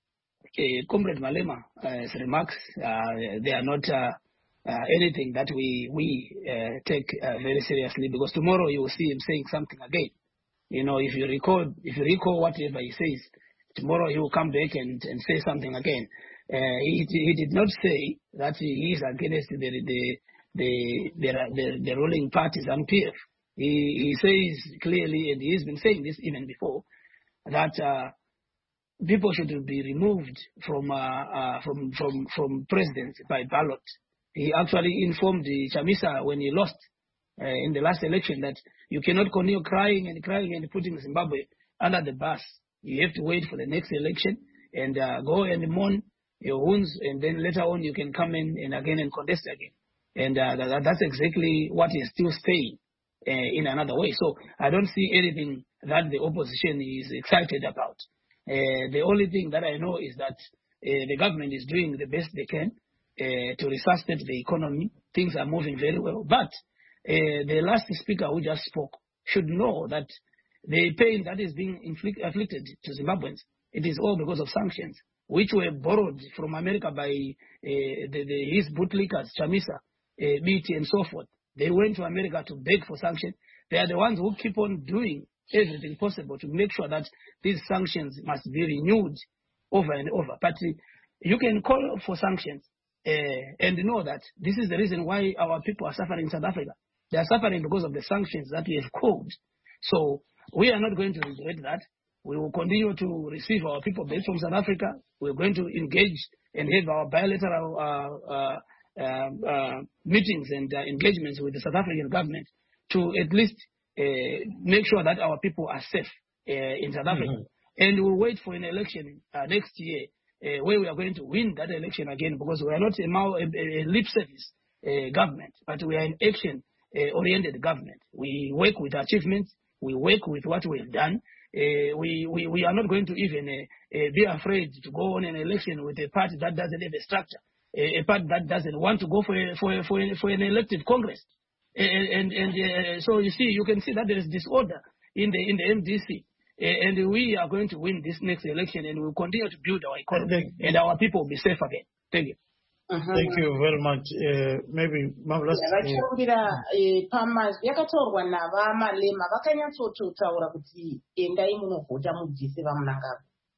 uh, Comrade Malema's uh, remarks, uh, they are not uh, uh, anything that we, we uh, take uh, very seriously, because tomorrow you will see him saying something again. You know, if you recall, if you recall whatever he says, tomorrow he will come back and, and say something again. Uh, he, he did not say that he is against the the the the, the, the ruling parties and P F. He, he says clearly, and he has been saying this even before, that uh, people should be removed from uh, uh, from from from presidents by ballot. He actually informed the Chamisa when he lost uh, in the last election that you cannot continue crying and crying and putting Zimbabwe under the bus. You have to wait for the next election and uh, go and mourn your wounds, and then later on you can come in and again and contest again. And uh, that, that's exactly what he's still saying uh, in another way. So I don't see anything that the opposition is excited about. Uh, the only thing that I know is that uh, the government is doing the best they can uh, to resuscitate the economy. Things are moving very well. But uh, the last speaker who just spoke should know that the pain that is being inflict, afflicted to Zimbabweans, it is all because of sanctions, which were borrowed from America by uh, the, the, his bootlickers, Chamisa, uh, B T, and so forth. They went to America to beg for sanctions. They are the ones who keep on doing everything possible to make sure that these sanctions must be renewed over and over. But uh, you can call for sanctions uh, and know that this is the reason why our people are suffering in South Africa. They are suffering because of the sanctions that we have called. So we are not going to regret that. We will continue to receive our people based from South Africa. We're going to engage and have our bilateral uh, uh, uh, uh, meetings and uh, engagements with the South African government to at least uh, make sure that our people are safe uh, in South Africa. Mm-hmm. And we'll wait for an election uh, next year uh, where we are going to win that election again, because we are not a, a, a lip service uh, government, but we are an action-oriented uh, government. We work with achievements. We work with what we have done. Uh, we, we, we are not going to even uh, uh, be afraid to go on an election with a party that doesn't have a structure, a, a party that doesn't want to go for a, for a, for, a, for an elected Congress. And, and, and uh, so you see, you can see that there is disorder in the in the M D C. Uh, and we are going to win this next election, and we'll continue to build our economy, and our people will be safe again. Thank you. Uh-huh. Thank you very much. Uh, maybe marvelous. Vachirumbira pamazwi yakatorwa navamalema vakanyatsotaura kuti endai munovhota mubvise vamunangavo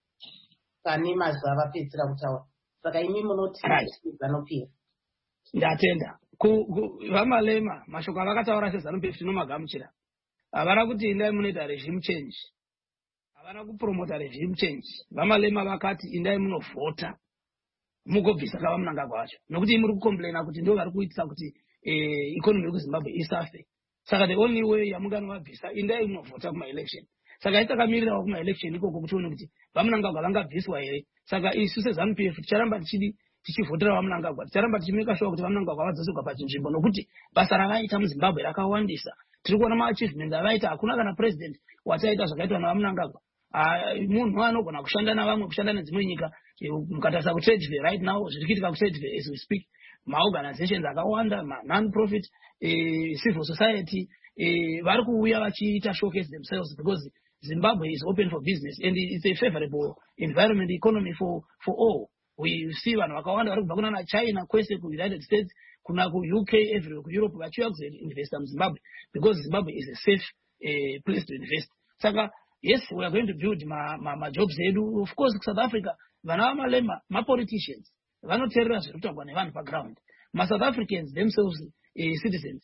pane mazwi avapedzisira kutaura. Saka imi munoti vanopira. Ndatenda. Vamalema mashoko avakataura seZANU P F tinomagamuchira. Havana kuti endai munoita regime change. Havana kupromota regime change. Vamalema vakati endai munovhota mugobvisa kava munangagwa wacho, nokuti muri kukomplaina kuti ndo vari kuitisa kuti eh, economy yekuZimbabwe isafe. Saka the only way yamunganovabvisa endai munovhota kuma-election. Saka itakamirirawo kuma-election ikoko kuti one kuti vamunangagwa vangabviswa here. Saka isu seZANU P F ticharamba tichidi tichivhotera vamunangagwa, ticharamba tichimeka sure kuti vamunangagwa vadzoseka pachinzvimbo, nokuti basa ravaita muZimbabwe rakawandisa. Tiri kuona ma-achievements avaita. Hakuna kana president wachaita zvakaitwa navamunangagwa. munhu anogona kushanda navamwe kushanda nedzimwe nyika mukatarisa kutrade fair right now zviri kuitika kutrade fair as we speak maorganizations akawanda non-profit civil society vari kuuya vachiita showcase themselves because Zimbabwe is open for business and it's a favorable environment economy for for all. We see vanhu vakawanda vari kubva kuna China kwese ku United States kuna ku U K everywhere ku Europe vachiuya kuzoinvesta muZimbabwe because Zimbabwe is a safe uh, place to invest. Saka yes, we are going to build ma ma, ma jobs edu. Of course, South Africa vana vamalema ma politicians vanoteerera zviri kutaurwa nevanhu paground. Ma South Africans themselves uh, citizens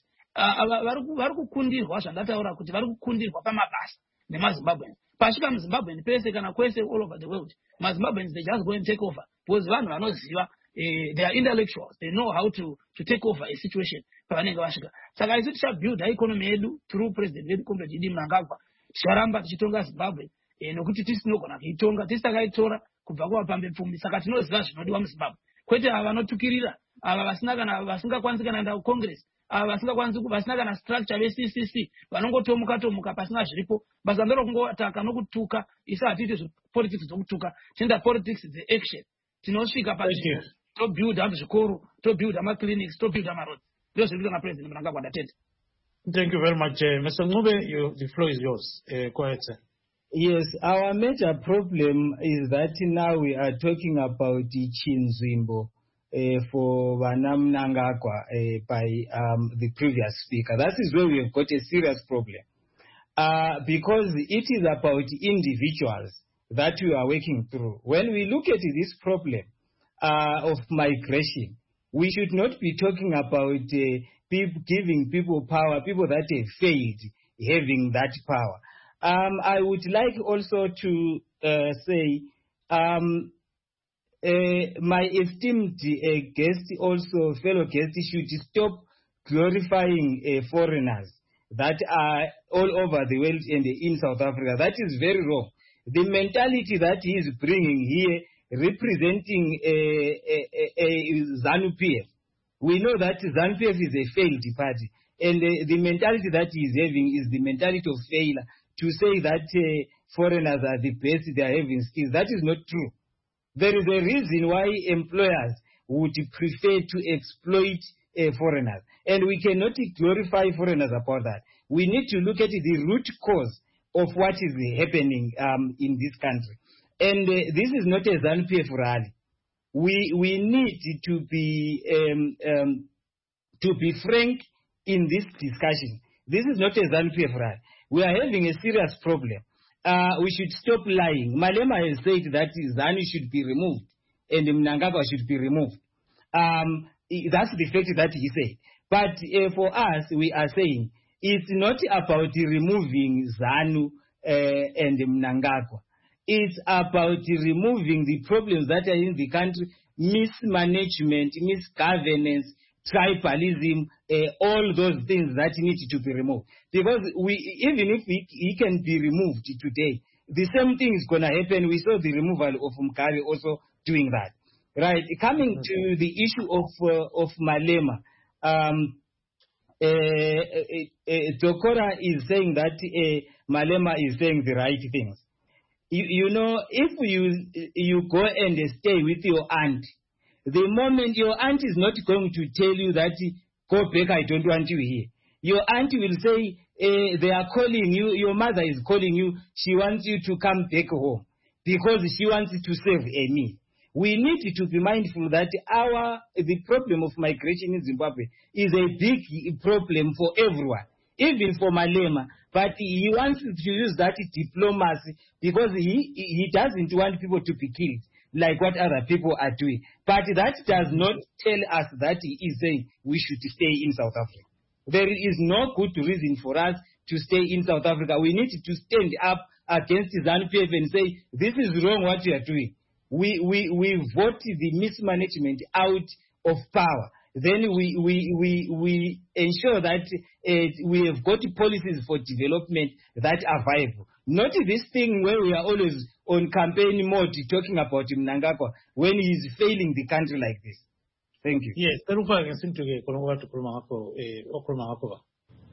vari kukundirwa zvandataura kuti vari kukundirwa pamabasa nemaZimbabweans. Pashika muZimbabwean pese kana kwese all over the world. MaZimbabweans they just go and take over because vanhu vanoziva Uh, they are intellectuals. They know how to, to take over a situation. Saka isi tichabuilda economy yedu through president wedu Comrade Idi Mnangagwa. Ticharamba tichitonga Zimbabwe eh, nokuti tisinogona kuitonga tisakaitora kubva kuvapambe pfumi. Saka tinoziva zvinodiwa muZimbabwe. Kwete ava vanotukirira ava vasina kana vasingakwanisi kana kuenda kuCongress ava vasingakwanisi vasina kana structure ve-C C C vanongotomuka tomuka pasina zviripo. Basa ndoro kungotaka nokutuka. Isa hatiiti politics dzokutuka. Tinoda politics dze-action. Tinosvika pazvinhu to build up zvikoro, to build up clinics, to build up roads. Those are the president Mnangagwa attend. Thank you very much, uh, Mister Ngube. You, the floor is yours. Uh, go ahead, sir. Yes, our major problem is that now we are talking about the Chinzwimbo uh, for Vana Mnangagwa uh, by um, the previous speaker. That is where we have got a serious problem. Uh, because it is about individuals that we are working through. When we look at this problem, Uh, of migration, we should not be talking about uh, people giving people power, people that have failed having that power. Um, I would like also to uh, say, um, uh, my esteemed uh, guest, also fellow guest, should stop glorifying uh, foreigners that are all over the world and in South Africa. That is very wrong. The mentality that he is bringing here representing a, a, a, a ZANU-P F. We know that ZANU-P F is a failed party, and uh, the mentality that he is having is the mentality of failure. To say that uh, foreigners are the best, they are having skills, that is not true. There is a reason why employers would prefer to exploit uh, foreigners, and we cannot glorify foreigners about that. We need to look at the root cause of what is happening um, in this country. And uh, this is not a ZANU-P F rally. We we need to be um, um, to be frank in this discussion. This is not a ZANU-P F rally. We are having a serious problem. Uh, we should stop lying. Malema has said that ZANU should be removed and Mnangagwa should be removed. Um, that's the fact that he said. But uh, for us, we are saying it's not about removing ZANU uh, and Mnangagwa. It's about removing the problems that are in the country, mismanagement, misgovernance, tribalism, uh, all those things that need to be removed. Because we, even if he, he can be removed today, the same thing is going to happen. We saw the removal of Mkari also doing that. Right. Coming to the issue of uh, of Malema, um, uh, uh, uh, Dokora is saying that uh, Malema is saying the right things. You, you know, if you you go and stay with your aunt, the moment your aunt is not going to tell you that, go back, I don't want you here. Your aunt will say, eh, they are calling you, your mother is calling you, she wants you to come back home because she wants to save a meal. We need to be mindful that our the problem of migration in Zimbabwe is a big problem for everyone, even for Malema. But he wants to use that diplomacy because he, he doesn't want people to be killed like what other people are doing. But that does not tell us that he is saying we should stay in South Africa. There is no good reason for us to stay in South Africa. We need to stand up against ZANU-P F and say, this is wrong what you are doing. We, we, we vote the mismanagement out of power. Then we, we, we, we ensure that uh, we have got policies for development that are viable. Not this thing where we are always on campaign mode talking about Mnangagwa when he is failing the country like this. Thank you. Yes,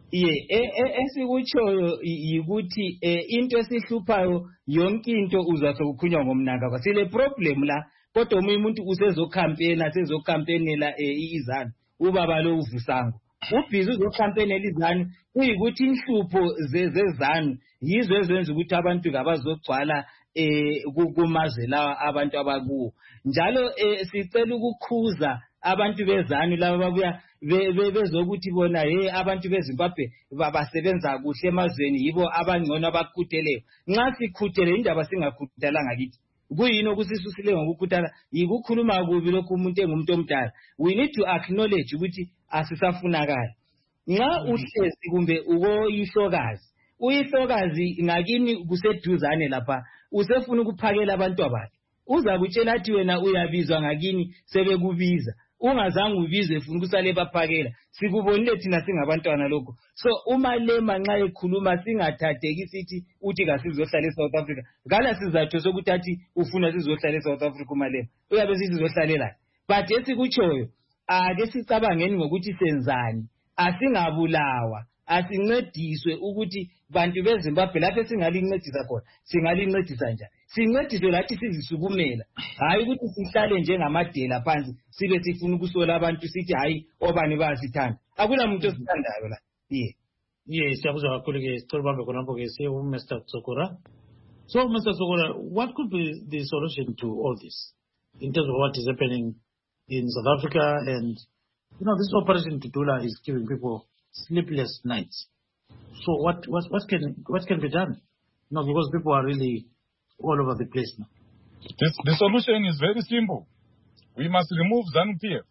ye esikutshoyo yikuthi into esihluphayo yonke into uzwa sokukhulunywa ngomnangagwa. Sile problem la kodwa omunye umuntu usezocampaign asezocampaignela izanu ubaba lo uvusango ubhizi uzocampaignela izanu kuyikuthi inhlupho zezanu yizo ezenza ukuthi abantu ngabazogcwala eh kumazwe lawa abantu abakuwo. Njalo sicela ukukhuza abantu bezanu laba babuya bezokuthi bona hey abantu beZimbabwe basebenza kuhle emazweni yibo abangcono abakutheleyo. Nxa sikhuthele indaba singakhuthalanga kithi kuyini okusisusile ngokukhuthala yikukhuluma kubi lokhu umuntu engumuntu omdala. We need to acknowledge ukuthi asisafunakala. Nxa uhlezi kumbe ukoyihlokazi uyihlokazi ngakini kuseduzane lapha usefuna ukuphakela abantu abakhe uza kutshela athi wena uyabizwa ngakini sebekubiza ungazange ubizwe funa ukusale baphakela sikubonile thina singabantwana lokho. So uma lema nxa ekhuluma singathatheki sithi uthi kasizohlala eSouth Africa ngala sizathu sokuthi athi ufuna sizohlala eSouth Africa uma lema uyabe sizohlalela. But esikutshoyo ake sicabangeni ngokuthi senzani asingabulawa asincediswe ukuthi bantu beZimbabwe lapho singalincedisa khona singalincedisa njani sincediswe lathi sizisukumela hayi ukuthi sihlale njengamadela phansi sibe sifuna ukusola abantu sithi hayi obani bayasithanda akula muntu osithandayo la. Yeah yes siyakuzwa kakhulu ke sicela bambe khonapho ke siye u Mister Tsokora. So Mister Tsokora, what could be the solution to all this in terms of what is happening in South Africa? And you know, this operation Tutula is giving people sleepless nights. So what what what can what can be done? No, because people are really all over the place now. This, the solution is very simple. We must remove ZANU-P F.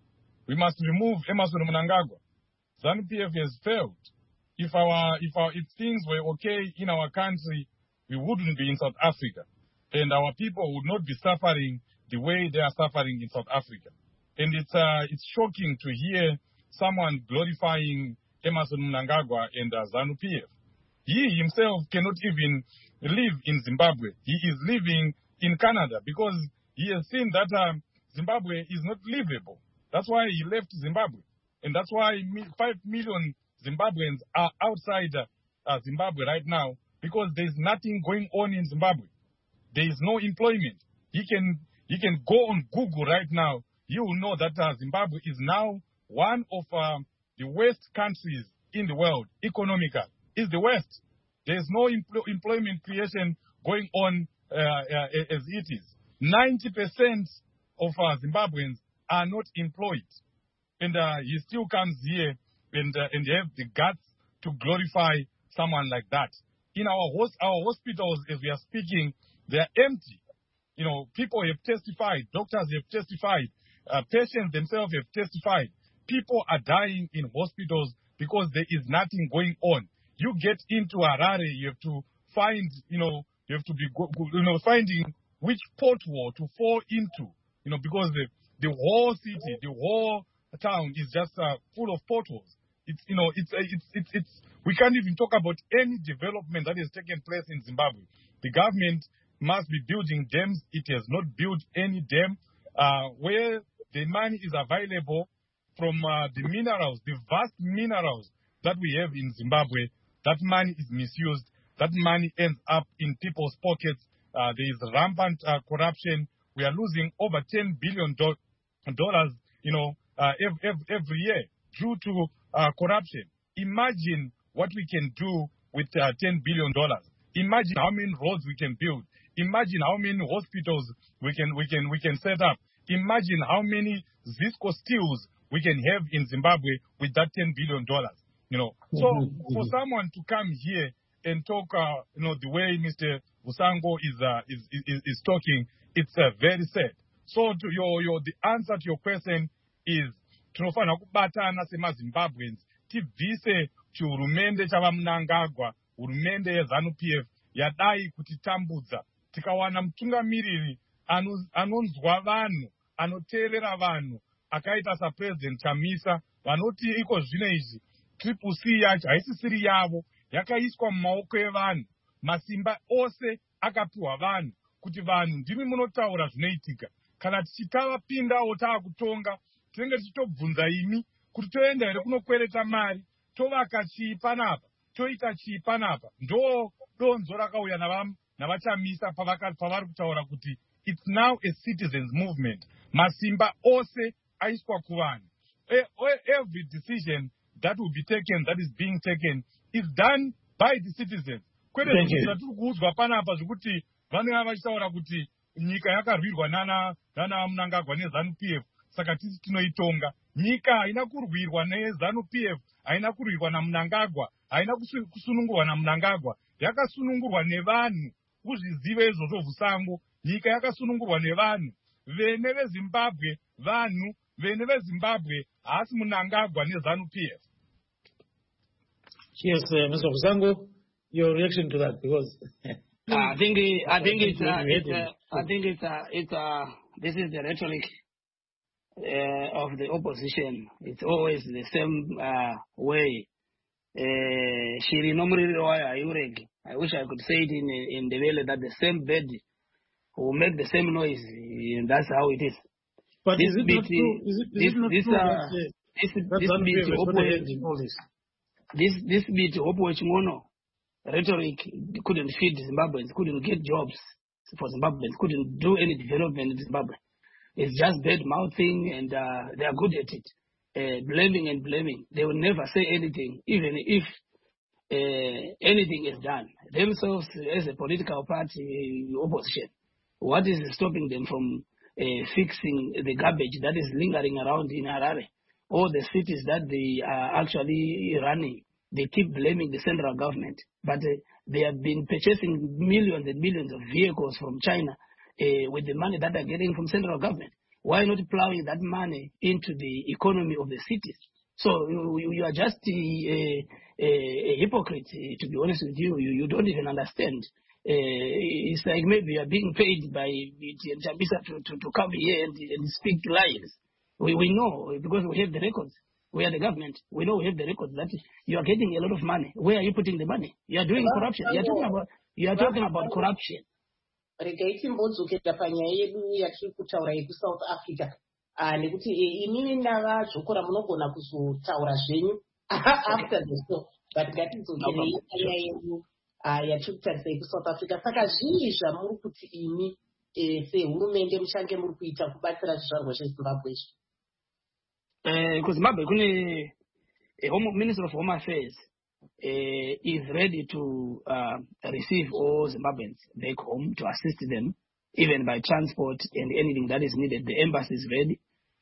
We must remove Emmerson Mnangagwa. ZANU-P F has failed. If our if our if things were okay in our country, we wouldn't be in South Africa, and our people would not be suffering the way they are suffering in South Africa. And it's uh, it's shocking to hear someone glorifying Emmerson Mnangagwa and uh, ZANU-P F. He himself cannot even live in Zimbabwe. He is living in Canada because he has seen that uh, Zimbabwe is not livable. That's why he left Zimbabwe. And that's why five million Zimbabweans are outside uh, uh, Zimbabwe right now because there's nothing going on in Zimbabwe. There is no employment. He can, he can go on Google right now. You will know that uh, Zimbabwe is now one of uh, the worst countries in the world, economical. It's the worst. There's no empl- employment creation going on uh, uh, as it is. ninety percent of uh, Zimbabweans are not employed. And uh, he still comes here and, uh, and have the guts to glorify someone like that. In our, host- our hospitals, as we are speaking, they are empty. You know, people have testified, doctors have testified, uh, patients themselves have testified. People are dying in hospitals because there is nothing going on. You get into Harare, you have to find, you know, you have to be, you know, finding which porthole to fall into, you know, because the, the whole city, the whole town is just uh, full of potholes. It's, you know, it's, it's, it's, it's, we can't even talk about any development that has taken place in Zimbabwe. The government must be building dams. It has not built any dam. Uh, where the money is available from uh, the minerals, the vast minerals that we have in Zimbabwe, that money is misused. That money ends up in people's pockets. Uh, there is rampant uh, corruption. We are losing over ten billion dollars, you know, uh, every, every year due to uh, corruption. Imagine what we can do with uh, ten billion dollars. Imagine how many roads we can build. Imagine how many hospitals we can we can we can set up. Imagine how many Zisco steels we can have in Zimbabwe with that ten billion dollars. You know, so for someone to come here and talk, uh, you know, the way Mister Vusango is uh, is, is is talking, it's uh, very sad. So to your your the answer to your question is tinofana kubatana semaZimbabweans tibvise chihurumende chavaMnangagwa, hurumende yeZANU-P F yadai kutitambudza. Tikawana mutungamiriri anonzwa vanhu, anoteerera vanhu, akaita saPresident Chamisa, vanoti iko zvino izvi triple C yacho haisisiri yavo, yakaiswa mumaoko evanhu. Masimba ose akapiwa vanhu kuti vanhu ndimi munotaura zvinoitika. Kana tichitavapindawo taakutonga, tinenge tichitobvunza imi kuti toenda here kunokwereta mari, tovaka chii panapa, toita chii panapa. Ndo donzo rakauya navam navachamisa pavari kutaura kuti it's now a citizens movement. Masimba ose aiswa kuvanhu. Every decision that will be taken, that is being taken, is done by the citizens. Kwete tiri kuudzwa panapa zvokuti vanenge vachitaura kuti nyika yakarwirwa nana nana Mnangagwa neZANU P F, saka tisi tinoitonga. Nyika haina kurwirwa neZANU P F, haina kurwirwa naMnangagwa, haina kusunungurwa naMnangagwa, yakasunungurwa nevanhu. Uzvizive izvozvo Vusango. Nyika yakasunungurwa nevanhu. Vene veZimbabwe vanhu, vene veZimbabwe haasi Mnangagwa neZANU P F. Yes, uh, Mister Vusango, your reaction to that, because I think I think it's uh, it's uh, I think it's uh, it's uh, this is the rhetoric uh, of the opposition. It's always the same uh, way. Shiri nomri roya yureg. I wish I could say it in in the way that the same bed will make the same noise, and that's how it is. But this is it bit, not true? Is it, is this it not this true uh, that, uh, this that this ZANU P bit F is oppo- in all this? this this bit oppo rhetoric couldn't feed Zimbabweans, couldn't get jobs for Zimbabweans, couldn't do any development in Zimbabwe. It's just bad mouthing, and uh, they are good at it. Uh, blaming and blaming. They will never say anything, even if uh, anything is done. Themselves, as a political party opposition, what is stopping them from uh, fixing the garbage that is lingering around in Harare, or the cities that they are actually running? They keep blaming the central government, but uh, they have been purchasing millions and millions of vehicles from China uh, with the money that they're getting from central government. Why not plowing that money into the economy of the cities? So you, you are just a, a, a hypocrite, to be honest with you. You, you don't even understand. Uh, it's like maybe you are being paid by Chamisa to, to, to come here and, and speak lies. We, we know, because we have the records. We are the government. We know we have the records that you are getting a lot of money. Where are you putting the money? You are doing corruption. You are talking about, you are talking about corruption. Regai timbodzokera panyaya yedu yatiri kutaura yekusouth Africa nekuti inini ndavadzokora munogona kuzotaura zvenyu after the show, but ngatidzokerei panyaya yedu yatiri kutarisa yekusouth Africa. Saka zvii zvamuri kuti imi sehurumende muchange muri kuita kubatsira zvizvarwa zveZimbabwe izvi? kuZimbabwe kune Minister of Home Affairs Uh, is ready to uh, receive all Zimbabweans back home, to assist them, even by transport and anything that is needed. The embassy is ready.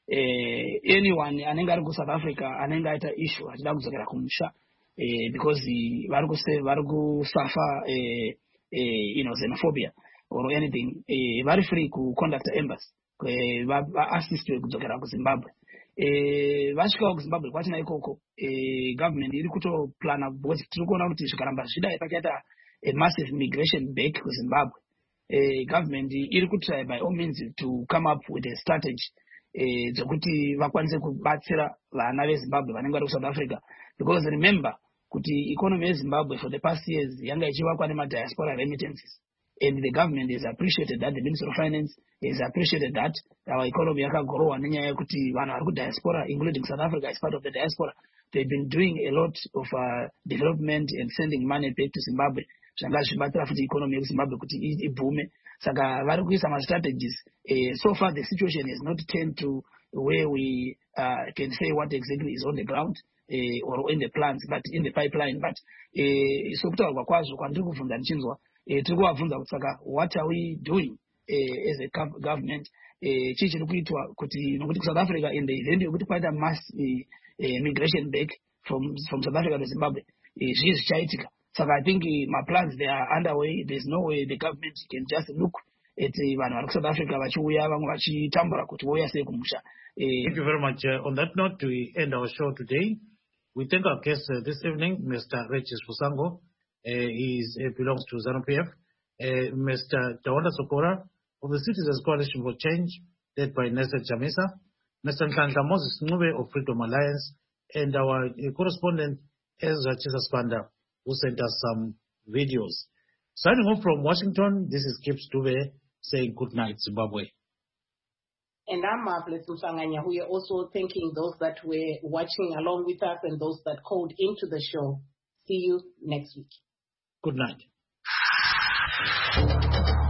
Uh, anyone anenga ari South Africa anenga aita issue achida kudzokera kumusha uh, because vari kusuffer uh, uh, you know, xenophobia or anything, uh, vari free ku conduct embassy uh, assistwe kudzokera kuZimbabwe. Eh, vasvikawo kuZimbabwe kwatina ikoko eh, government iri kutoplana, because tiri kuona kuti zvikaramba zvidai pakaita a massive migration back kuZimbabwe. Eh, government iri kutry by all means to come up with a strategy eh, dzokuti vakwanise kubatsira vana veZimbabwe vanenge vari kuSouth Africa, because remember kuti economy yeZimbabwe for the past years yanga ichivakwa nemadiaspora remittances, and the government has appreciated that, the Minister of Finance has appreciated that our economy yakagorowa nenyaya yekuti vanhu vari kudiaspora, including South Africa is part of the diaspora. They've been doing a lot of uh, development and sending money back to Zimbabwe. Zvanga zvibatsira futi economy yeZimbabwe kuti ibhume. Saka vari kuisa ma strategies. Uh, so far the situation has not turned to where we uh, can say what exactly is on the ground uh, or in the plans, but in the pipeline. But uh, so kutaurwa kwazvo kwandiri kubvunza ndichinzwa, tiri kuvabvunza kuti saka what are we doing uh, as a government chii chiri kuitwa kuti nokuti kuSouth Africa in the event yokuti kwaita mass uh, uh, migration back from from South Africa to Zimbabwe zvii zvichaitika. Saka I think uh, my plans they are underway. There's no way the government can just look at vanhu vari kuSouth Africa vachiuya vamwe vachitambura kuti voya sei kumusha. Thank you very much. Uh, on that note, we end our show today. We thank our guest uh, this evening, Mister Regis Vusango. Uh, he is, uh, belongs to ZANU P F. Uh, Mister Tawanda Sokora of the Citizens Coalition for Change, led by Nelson Chamisa. Mister Nhlanhla Moses Ncube of Freedom Alliance, and our uh, correspondent Ezra Chisaspanda, who sent us some videos. Signing off from Washington, this is Kip Stube saying good night, Zimbabwe. And I'm Marvelous Msanganya. We are also thanking those that were watching along with us and those that called into the show. See you next week. Good night.